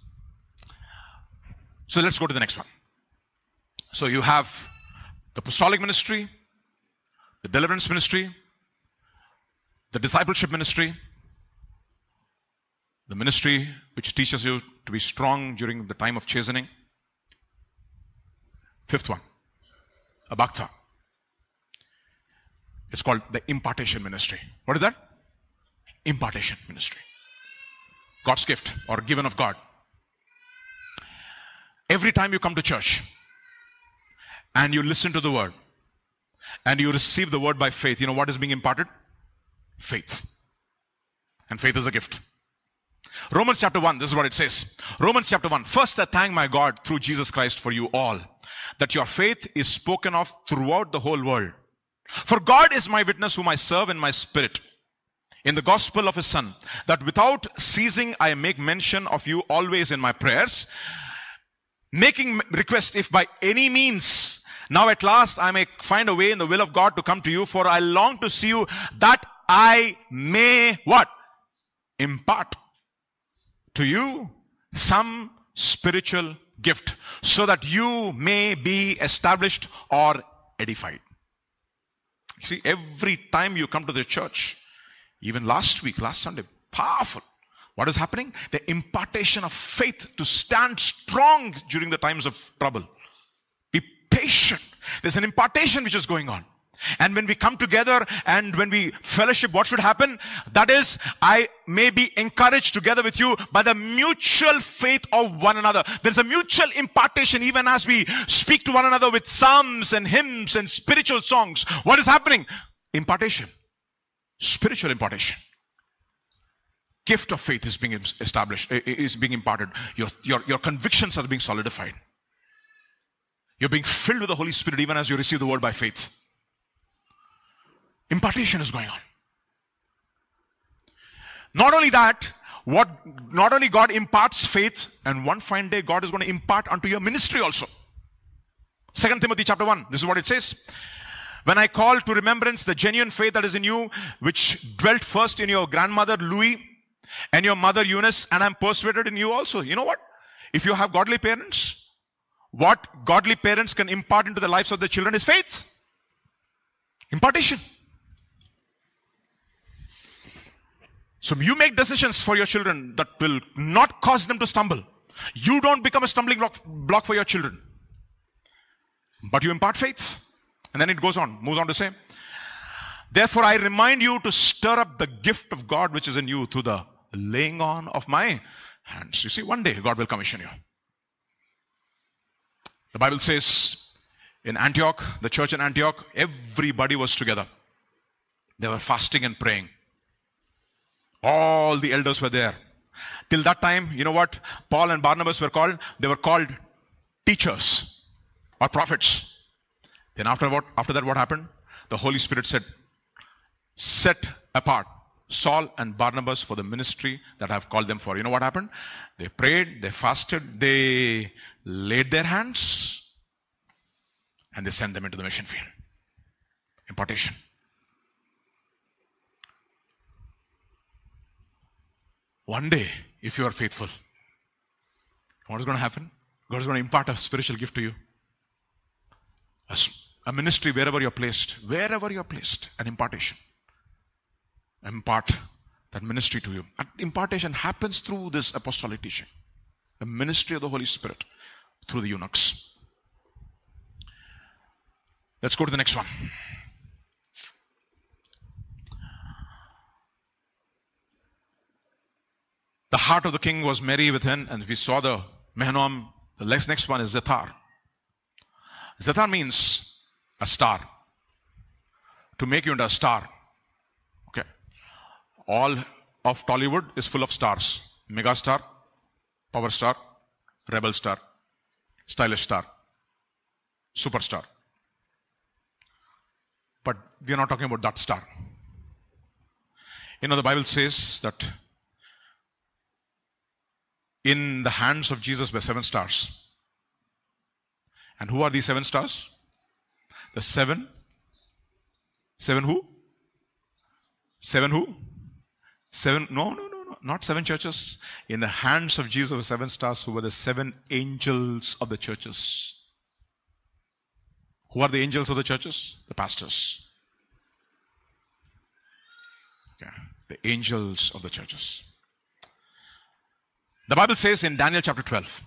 So let's go to the next one. So you have the apostolic ministry, the deliverance ministry, the discipleship ministry, the ministry which teaches you to be strong during the time of chastening. Fifth one, a bhakta. It's called the impartation ministry. What is that? Impartation ministry. God's gift or given of God. Every time you come to church and you listen to the word and you receive the word by faith, you know what is being imparted? Faith. And faith is a gift. Romans chapter 1, this is what it says. Romans chapter 1, first I thank my God through Jesus Christ for you all, that your faith is spoken of throughout the whole world. For God is my witness whom I serve in my spirit, in the gospel of his Son, that without ceasing I make mention of you always in my prayers, making request if by any means now at last I may find a way in the will of God to come to you, for I long to see you, that I may what? Impart to you some spiritual gift, so that you may be established or edified. See, every time you come to the church, even last Sunday, powerful. What is happening? The impartation of faith to stand strong during the times of trouble. Be patient. There's an impartation which is going on. And when we come together and when we fellowship, what should happen? That is, I may be encouraged together with you by the mutual faith of one another. There's a mutual impartation even as we speak to one another with psalms and hymns and spiritual songs. What is happening? Impartation. Spiritual impartation. Gift of faith is being established, is being imparted. Your convictions are being solidified. You're being filled with the Holy Spirit even as you receive the word by faith. Impartation is going on. Not only that, not only God imparts faith, and one fine day God is going to impart unto your ministry also. 2 Timothy chapter 1, this is what it says. When I call to remembrance the genuine faith that is in you, which dwelt first in your grandmother Louis and your mother Eunice, and I'm persuaded in you also. You know what? If you have godly parents, what godly parents can impart into the lives of their children is faith. Impartation. So you make decisions for your children that will not cause them to stumble. You don't become a stumbling block for your children. But you impart faith. And then it moves on to say, therefore I remind you to stir up the gift of God which is in you through the laying on of my hands. You see, one day God will commission you. The Bible says in Antioch, the church in Antioch, everybody was together. They were fasting and praying. All the elders were there. Till that time, you know what Paul and Barnabas were called? They were called teachers or prophets. Then after that, what happened? The Holy Spirit said, set apart Saul and Barnabas for the ministry that I have called them for. You know what happened? They prayed, they fasted, they laid their hands, and they sent them into the mission field. Impartation. One day, if you are faithful, what is going to happen? God is going to impart a spiritual gift to you. A ministry wherever you're placed, an impartation. Impart that ministry to you. And impartation happens through this apostolic teaching. The ministry of the Holy Spirit through the eunuchs. Let's go to the next one. The heart of the king was merry within, and we saw the Mehunnam. The next one is Zethar. Zethar means a star. To make you into a star. Okay. All of Tollywood is full of stars. Mega star, power star, rebel star, stylish star, superstar. But we are not talking about that star. You know, the Bible says that in the hands of Jesus were 7 stars. And who are these 7 stars? The 7 who? 7 who? 7, no, not 7 churches. In the hands of Jesus were 7 stars who were the 7 angels of the churches. Who are the angels of the churches? The pastors. Okay. The angels of the churches. The Bible says in Daniel chapter 12,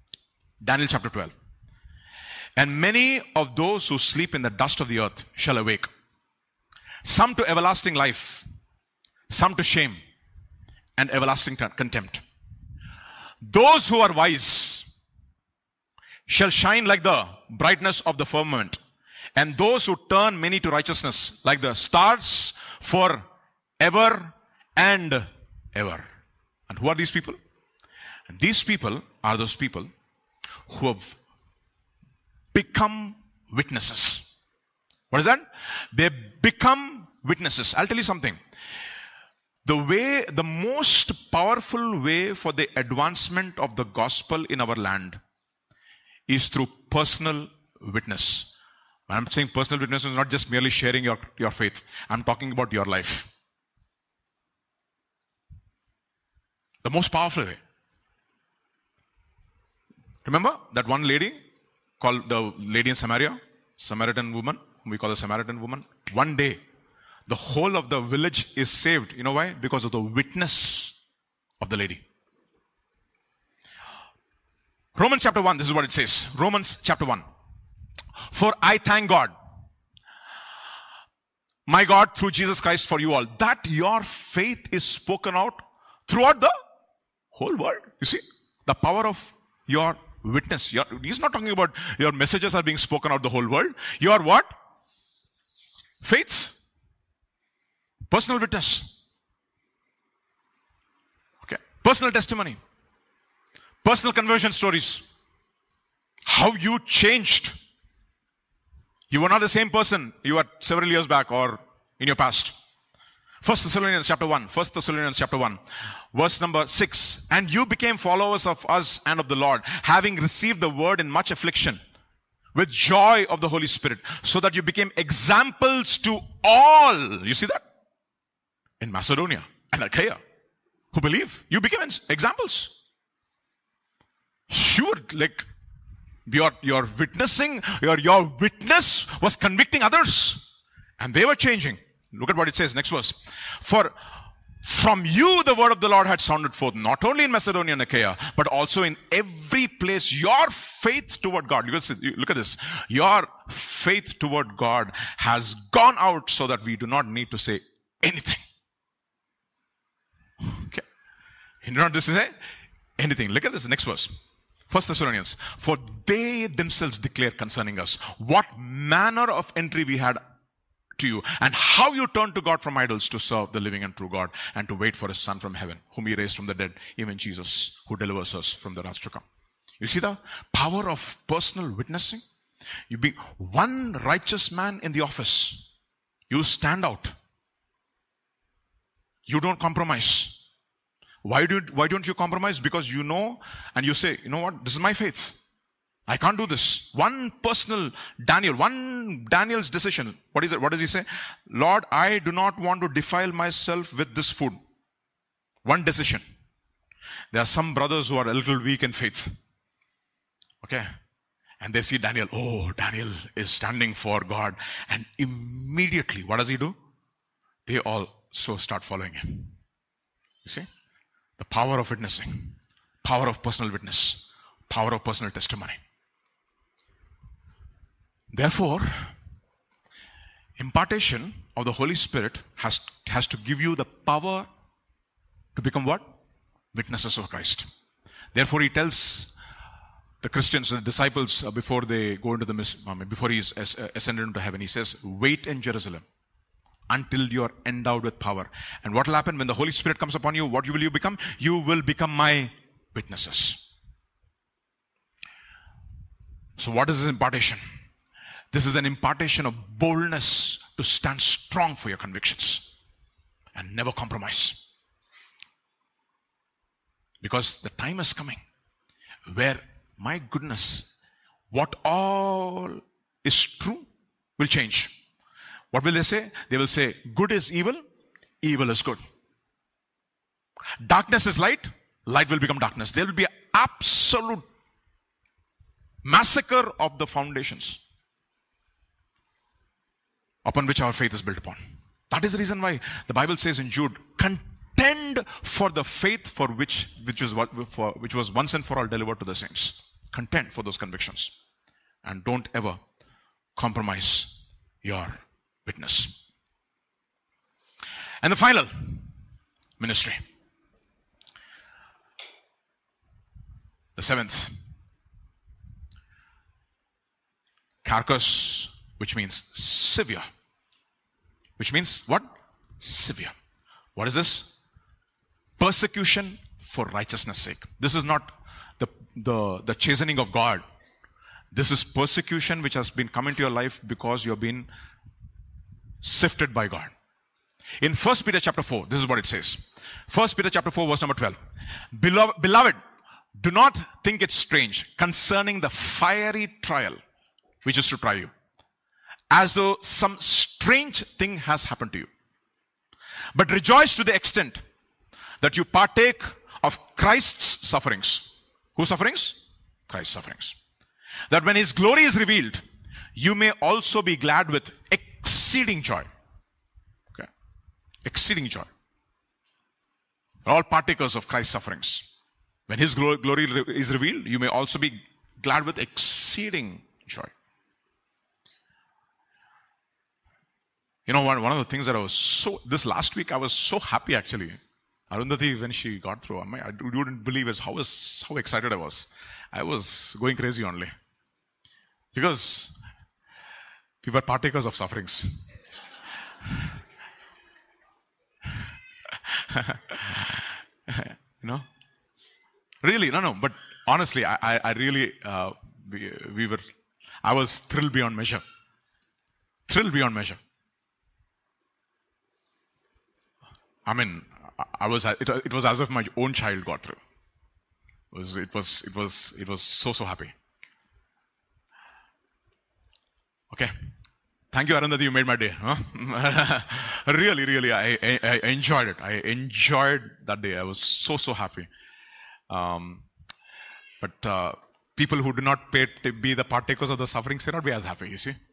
and many of those who sleep in the dust of the earth shall awake, some to everlasting life, some to shame and everlasting contempt. Those who are wise shall shine like the brightness of the firmament, and those who turn many to righteousness like the stars for ever and ever. And who are these people? And these people are those people who have become witnesses. What is that? They become witnesses. I'll tell you something. The most powerful way for the advancement of the gospel in our land is through personal witness. When I'm saying personal witness, is not just merely sharing your faith. I'm talking about your life. The most powerful way. Remember that one lady called the lady in Samaria, Samaritan woman, whom we call the Samaritan woman? One day, the whole of the village is saved. You know why? Because of the witness of the lady. Romans chapter 1, this is what it says. Romans chapter 1. For I thank God, my God, through Jesus Christ for you all, that your faith is spoken out throughout the whole world. You see, the power of your witness. He's not talking about your messages are being spoken out the whole world. Your what? Faiths. Personal witness. Okay. Personal testimony. Personal conversion stories. How you changed. You were not the same person you were several years back or in your past. 1 Thessalonians chapter 1. 1 Thessalonians chapter 1. Verse number 6. And you became followers of us and of the Lord, having received the word in much affliction, with joy of the Holy Spirit, so that you became examples to all. You see that? In Macedonia and Achaia, who believe. You became examples. You were like, your witnessing, your witness was convicting others. And they were changing. Look at what it says, next verse. For from you the word of the Lord had sounded forth, not only in Macedonia and Achaia, but also in every place. Your faith toward God, look at this. Your faith toward God has gone out so that we do not need to say anything. Okay. You do not need to say anything. Look at this next verse. 1 Thessalonians. For they themselves declare concerning us what manner of entry we had to you, and how you turned to God from idols to serve the living and true God, and to wait for his Son from heaven, whom he raised from the dead, even Jesus, who delivers us from the wrath to come. You see the power of personal witnessing? You be one righteous man in the office. You stand out. You don't compromise. Why don't you compromise? Because you know, and you say, you know what, this is my faith. I can't do this. One Daniel's decision. What is it? What does he say? Lord, I do not want to defile myself with this food. One decision. There are some brothers who are a little weak in faith. Okay. And they see Daniel. Oh, Daniel is standing for God. And immediately, what does he do? They also start following him. You see? The power of witnessing. Power of personal witness. Power of personal testimony. Therefore, impartation of the Holy Spirit has to give you the power to become what? Witnesses of Christ. Therefore, he tells the Christians, the disciples, before they go into before he is ascended into heaven, he says, wait in Jerusalem until you are endowed with power. And what will happen when the Holy Spirit comes upon you? What will you become? You will become my witnesses. So what is this impartation? This is an impartation of boldness to stand strong for your convictions and never compromise. Because the time is coming where, my goodness, what all is true will change. What will they say? They will say, good is evil, evil is good. Darkness is light, light will become darkness. There will be an absolute massacre of the foundations upon which our faith is built upon. That is the reason why the Bible says in Jude, contend for the faith for which was once and for all delivered to the saints. Contend for those convictions. And don't ever compromise your witness. And the final ministry. The seventh. Carcos, which means severe. Which means what? Severe. What is this? Persecution for righteousness' sake. This is not the chastening of God. This is persecution which has been come into your life because you have been sifted by God. In 1 Peter chapter 4, this is what it says. 1 Peter chapter 4, verse number 12. Beloved, do not think it strange concerning the fiery trial which is to try you, as though some strange thing has happened to you. But rejoice to the extent that you partake of Christ's sufferings. Whose sufferings? Christ's sufferings. That when his glory is revealed, you may also be glad with exceeding joy. Okay. Exceeding joy. All partakers of Christ's sufferings. When his glory is revealed, you may also be glad with exceeding joy. You know, one of the things that this last week I was so happy actually. Arundhati, when she got through, I wouldn't believe how excited I was. I was going crazy only. Because we were partakers of sufferings. You know? Really, no. But honestly, I really, I was thrilled beyond measure. Thrilled beyond measure. I mean, it was as if my own child got through. It was so happy. Okay. Thank you, Arundhati, you made my day. Huh? Really, I enjoyed it. I enjoyed that day. I was so happy. But people who do not pay to be the partakers of the sufferings cannot be as happy, you see.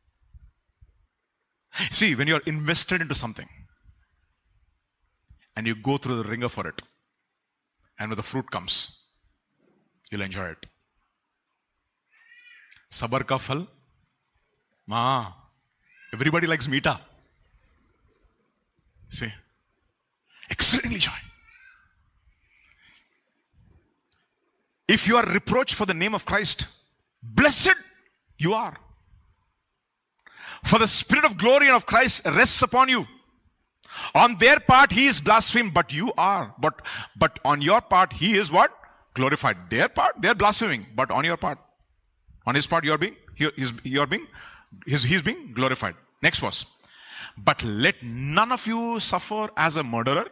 See, when you are invested into something, and you go through the ringer for it, and when the fruit comes, you'll enjoy it. Sabar ka phal, everybody likes meeta. See, exceedingly joy. If you are reproached for the name of Christ, blessed you are. For the Spirit of glory and of Christ rests upon you. On their part, he is blasphemed, but you are. But on your part, he is what? Glorified. Their part, they're blaspheming, but on your part, on his part, he's being glorified. Next verse. But let none of you suffer as a murderer,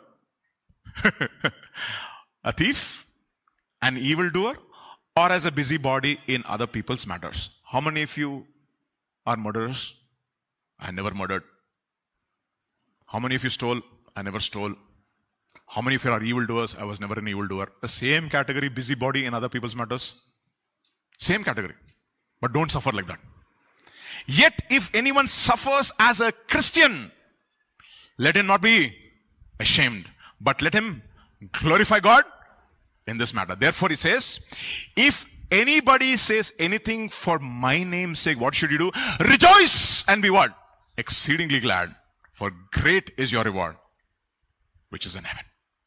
a thief, an evildoer, or as a busybody in other people's matters. How many of you are murderers? I never murdered. How many of you stole? I never stole. How many of you are evildoers? I was never an evildoer. The same category, busybody in other people's matters. Same category. But don't suffer like that. Yet if anyone suffers as a Christian, let him not be ashamed, but let him glorify God in this matter. Therefore, he says, if anybody says anything for my name's sake, what should you do? Rejoice and be what? Exceedingly glad, for great is your reward, which is in heaven.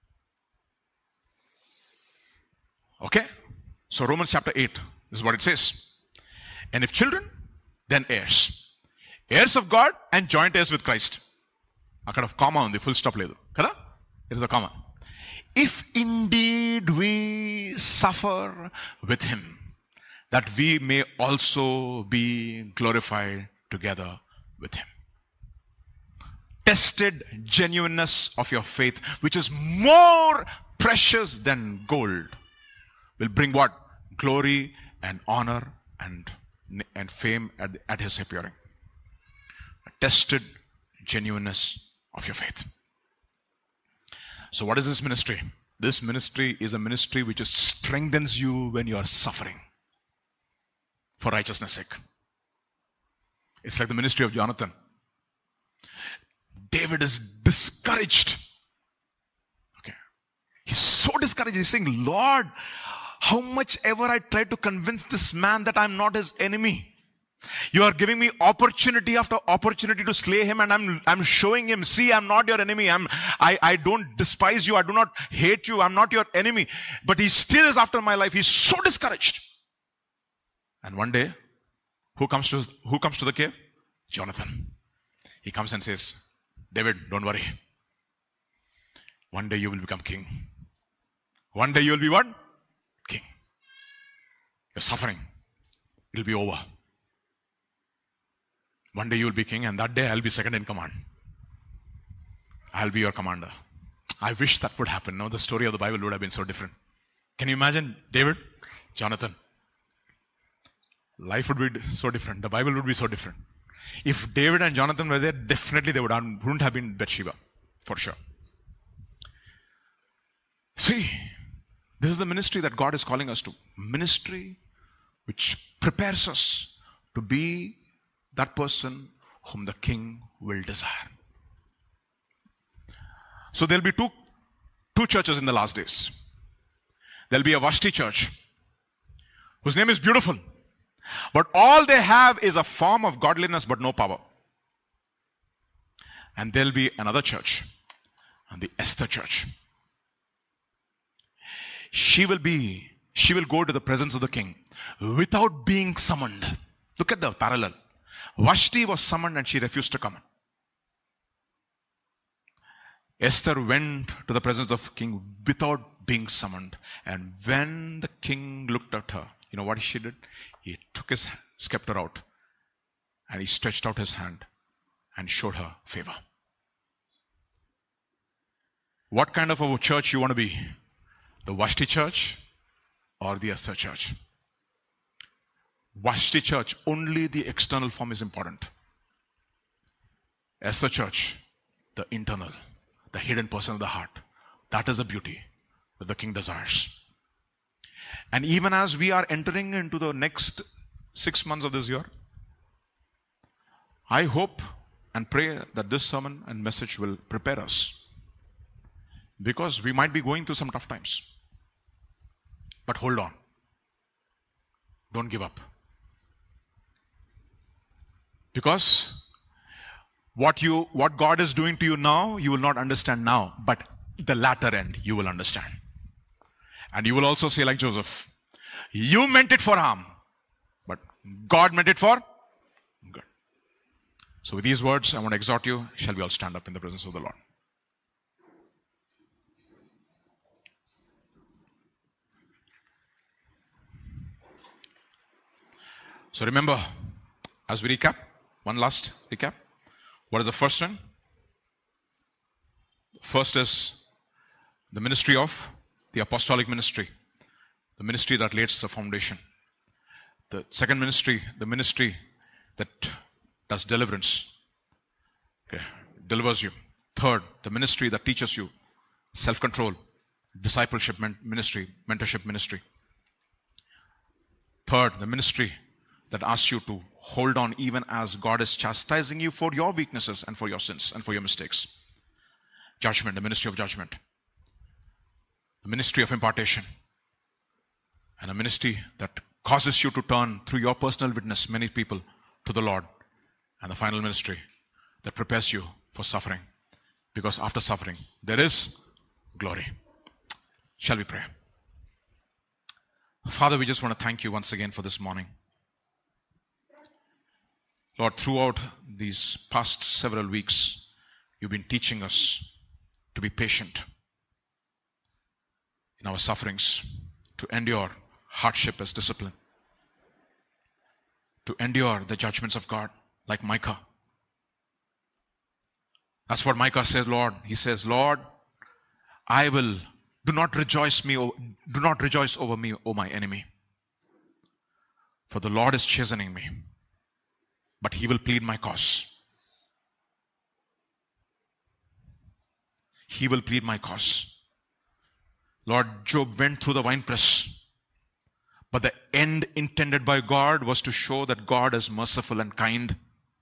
Okay? So Romans chapter 8 is what it says. And if children, then heirs. Heirs of God and joint heirs with Christ. Akkada comma undi, full stop ledu. Kada? There is a comma. If indeed we suffer with him, that we may also be glorified together with him. Tested genuineness of your faith, which is more precious than gold, will bring what? Glory and honor and fame at his appearing. A tested genuineness of your faith. So what is this ministry? This ministry is a ministry which strengthens you when you are suffering for righteousness' sake. It's like the ministry of Jonathan. David is discouraged. Okay. He's so discouraged. He's saying, Lord, how much ever I try to convince this man that I'm not his enemy. You are giving me opportunity after opportunity to slay him, and I'm showing him, see, I'm not your enemy. I don't despise you. I do not hate you. I'm not your enemy. But he still is after my life. He's so discouraged. And one day, who comes to the cave? Jonathan. He comes and says, David, don't worry. One day you will become king. One day you will be what? King. Your suffering will be over. One day you will be king, and that day I'll be second in command. I'll be your commander. I wish that would happen. No, the story of the Bible would have been so different. Can you imagine David, Jonathan? Life would be so different. The Bible would be so different. If David and Jonathan were there, definitely they wouldn't have been Bathsheba, for sure. See, this is the ministry that God is calling us to. Ministry which prepares us to be that person whom the king will desire. So there'll be two churches in the last days. There'll be a Vashti church whose name is beautiful, but all they have is a form of godliness but no power. And there'll be another church, and the Esther church. She will go to the presence of the king without being summoned. Look at the parallel. Vashti was summoned and she refused to come. Esther went to the presence of the king without being summoned. And when the king looked at her, you know what she did? He took his scepter out and he stretched out his hand and showed her favor. What kind of a church you want to be? The Vashti church or the Esther church? Vashti church, only the external form is important. Esther church, the internal, the hidden person of the heart. That is the beauty that the king desires. And even as we are entering into the next 6 months of this year, I hope and pray that this sermon and message will prepare us, because we might be going through some tough times. But hold on. Don't give up. Because what God is doing to you now, you will not understand now, but the latter end you will understand. And you will also say like Joseph, you meant it for harm, but God meant it for good. So with these words, I want to exhort you, shall we all stand up in the presence of the Lord? So remember, as we recap, one last recap. What is the first one? First is the ministry of the apostolic ministry, the ministry that lays the foundation. The second ministry, the ministry that does deliverance, delivers you. Third, the ministry that teaches you self-control, discipleship ministry, mentorship ministry. Third, the ministry that asks you to hold on even as God is chastising you for your weaknesses and for your sins and for your mistakes. Judgment, the ministry of judgment. The ministry of impartation. And a ministry that causes you to turn through your personal witness many people to the Lord. And the final ministry that prepares you for suffering. Because after suffering, there is glory. Shall we pray? Father, we just want to thank you once again for this morning. Lord, throughout these past several weeks, you've been teaching us to be patient in our sufferings, to endure hardship as discipline, to endure the judgments of God, like Micah. That's what Micah says, Lord. He says, Lord, do not rejoice over me, O my enemy. For the Lord is chastening me, but he will plead my cause. He will plead my cause. Lord, Job went through the winepress, but the end intended by God was to show that God is merciful and kind.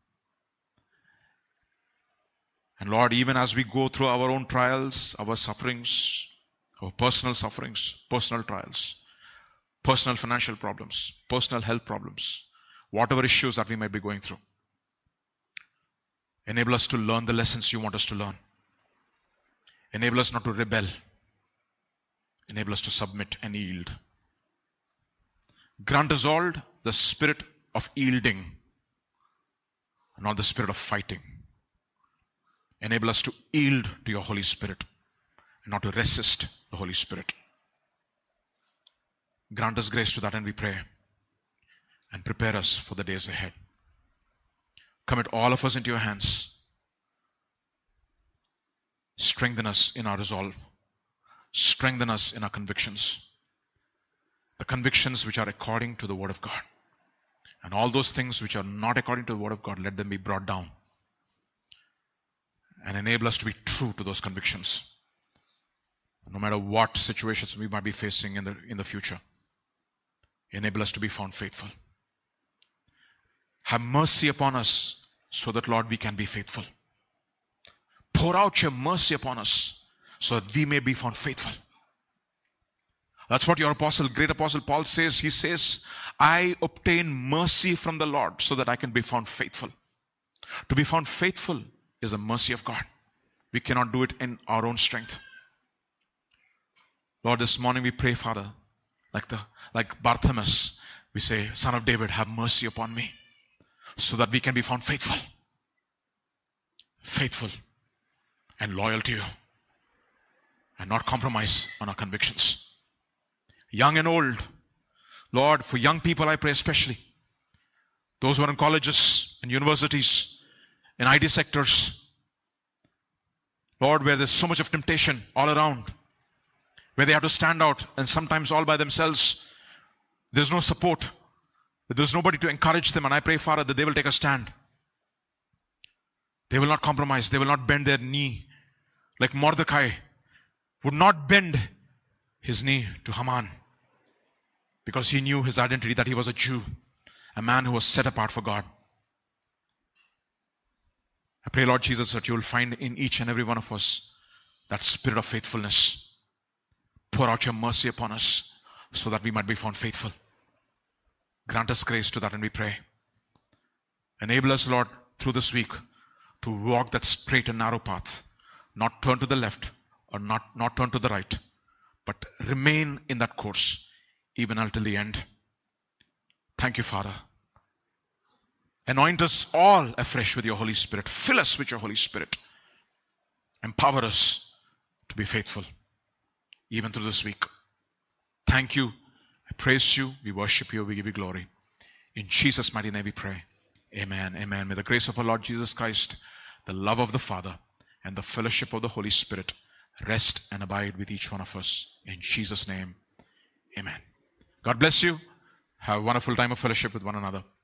And Lord, even as we go through our own trials, our sufferings, our personal sufferings, personal trials, personal financial problems, personal health problems, whatever issues that we might be going through, enable us to learn the lessons you want us to learn. Enable us not to rebel. Enable us to submit and yield. Grant us all the spirit of yielding, not the spirit of fighting. Enable us to yield to your Holy Spirit and not to resist the Holy Spirit. Grant us grace to that, and we pray. And prepare us for the days ahead. Commit all of us into your hands. Strengthen us in our resolve. Strengthen us in our convictions. The convictions which are according to the Word of God. And all those things which are not according to the Word of God, let them be brought down. And enable us to be true to those convictions. No matter what situations we might be facing in the future. Enable us to be found faithful. Have mercy upon us so that, Lord, we can be faithful. Pour out your mercy upon us so that we may be found faithful. That's what your apostle, great apostle Paul says. He says, I obtain mercy from the Lord so that I can be found faithful. To be found faithful is the mercy of God. We cannot do it in our own strength. Lord, this morning we pray, Father, like Bartimaeus, we say, Son of David, have mercy upon me so that we can be found faithful. Faithful and loyal to you and not compromise on our convictions. Young and old, Lord, for young people I pray especially. Those who are in colleges and universities, in IT sectors, Lord, where there's so much of temptation all around, where they have to stand out and sometimes all by themselves. There's no support. There's nobody to encourage them. And I pray, Father, that they will take a stand. They will not compromise. They will not bend their knee. Like Mordecai would not bend his knee to Haman because he knew his identity, that he was a Jew, a man who was set apart for God. I pray, Lord Jesus, that you will find in each and every one of us that spirit of faithfulness. Pour out your mercy upon us so that we might be found faithful. Grant us grace to that, and we pray. Enable us, Lord, through this week to walk that straight and narrow path, not turn to the left or not turn to the right, but remain in that course even until the end. Thank you, Father. Anoint us all afresh with your Holy Spirit. Fill us with your Holy Spirit. Empower us to be faithful even through this week. Thank you. I praise you. We worship you. We give you glory. In Jesus' mighty name we pray. Amen. Amen. May the grace of our Lord Jesus Christ, the love of the Father, and the fellowship of the Holy Spirit rest and abide with each one of us. In Jesus' name, amen. God bless you. Have a wonderful time of fellowship with one another.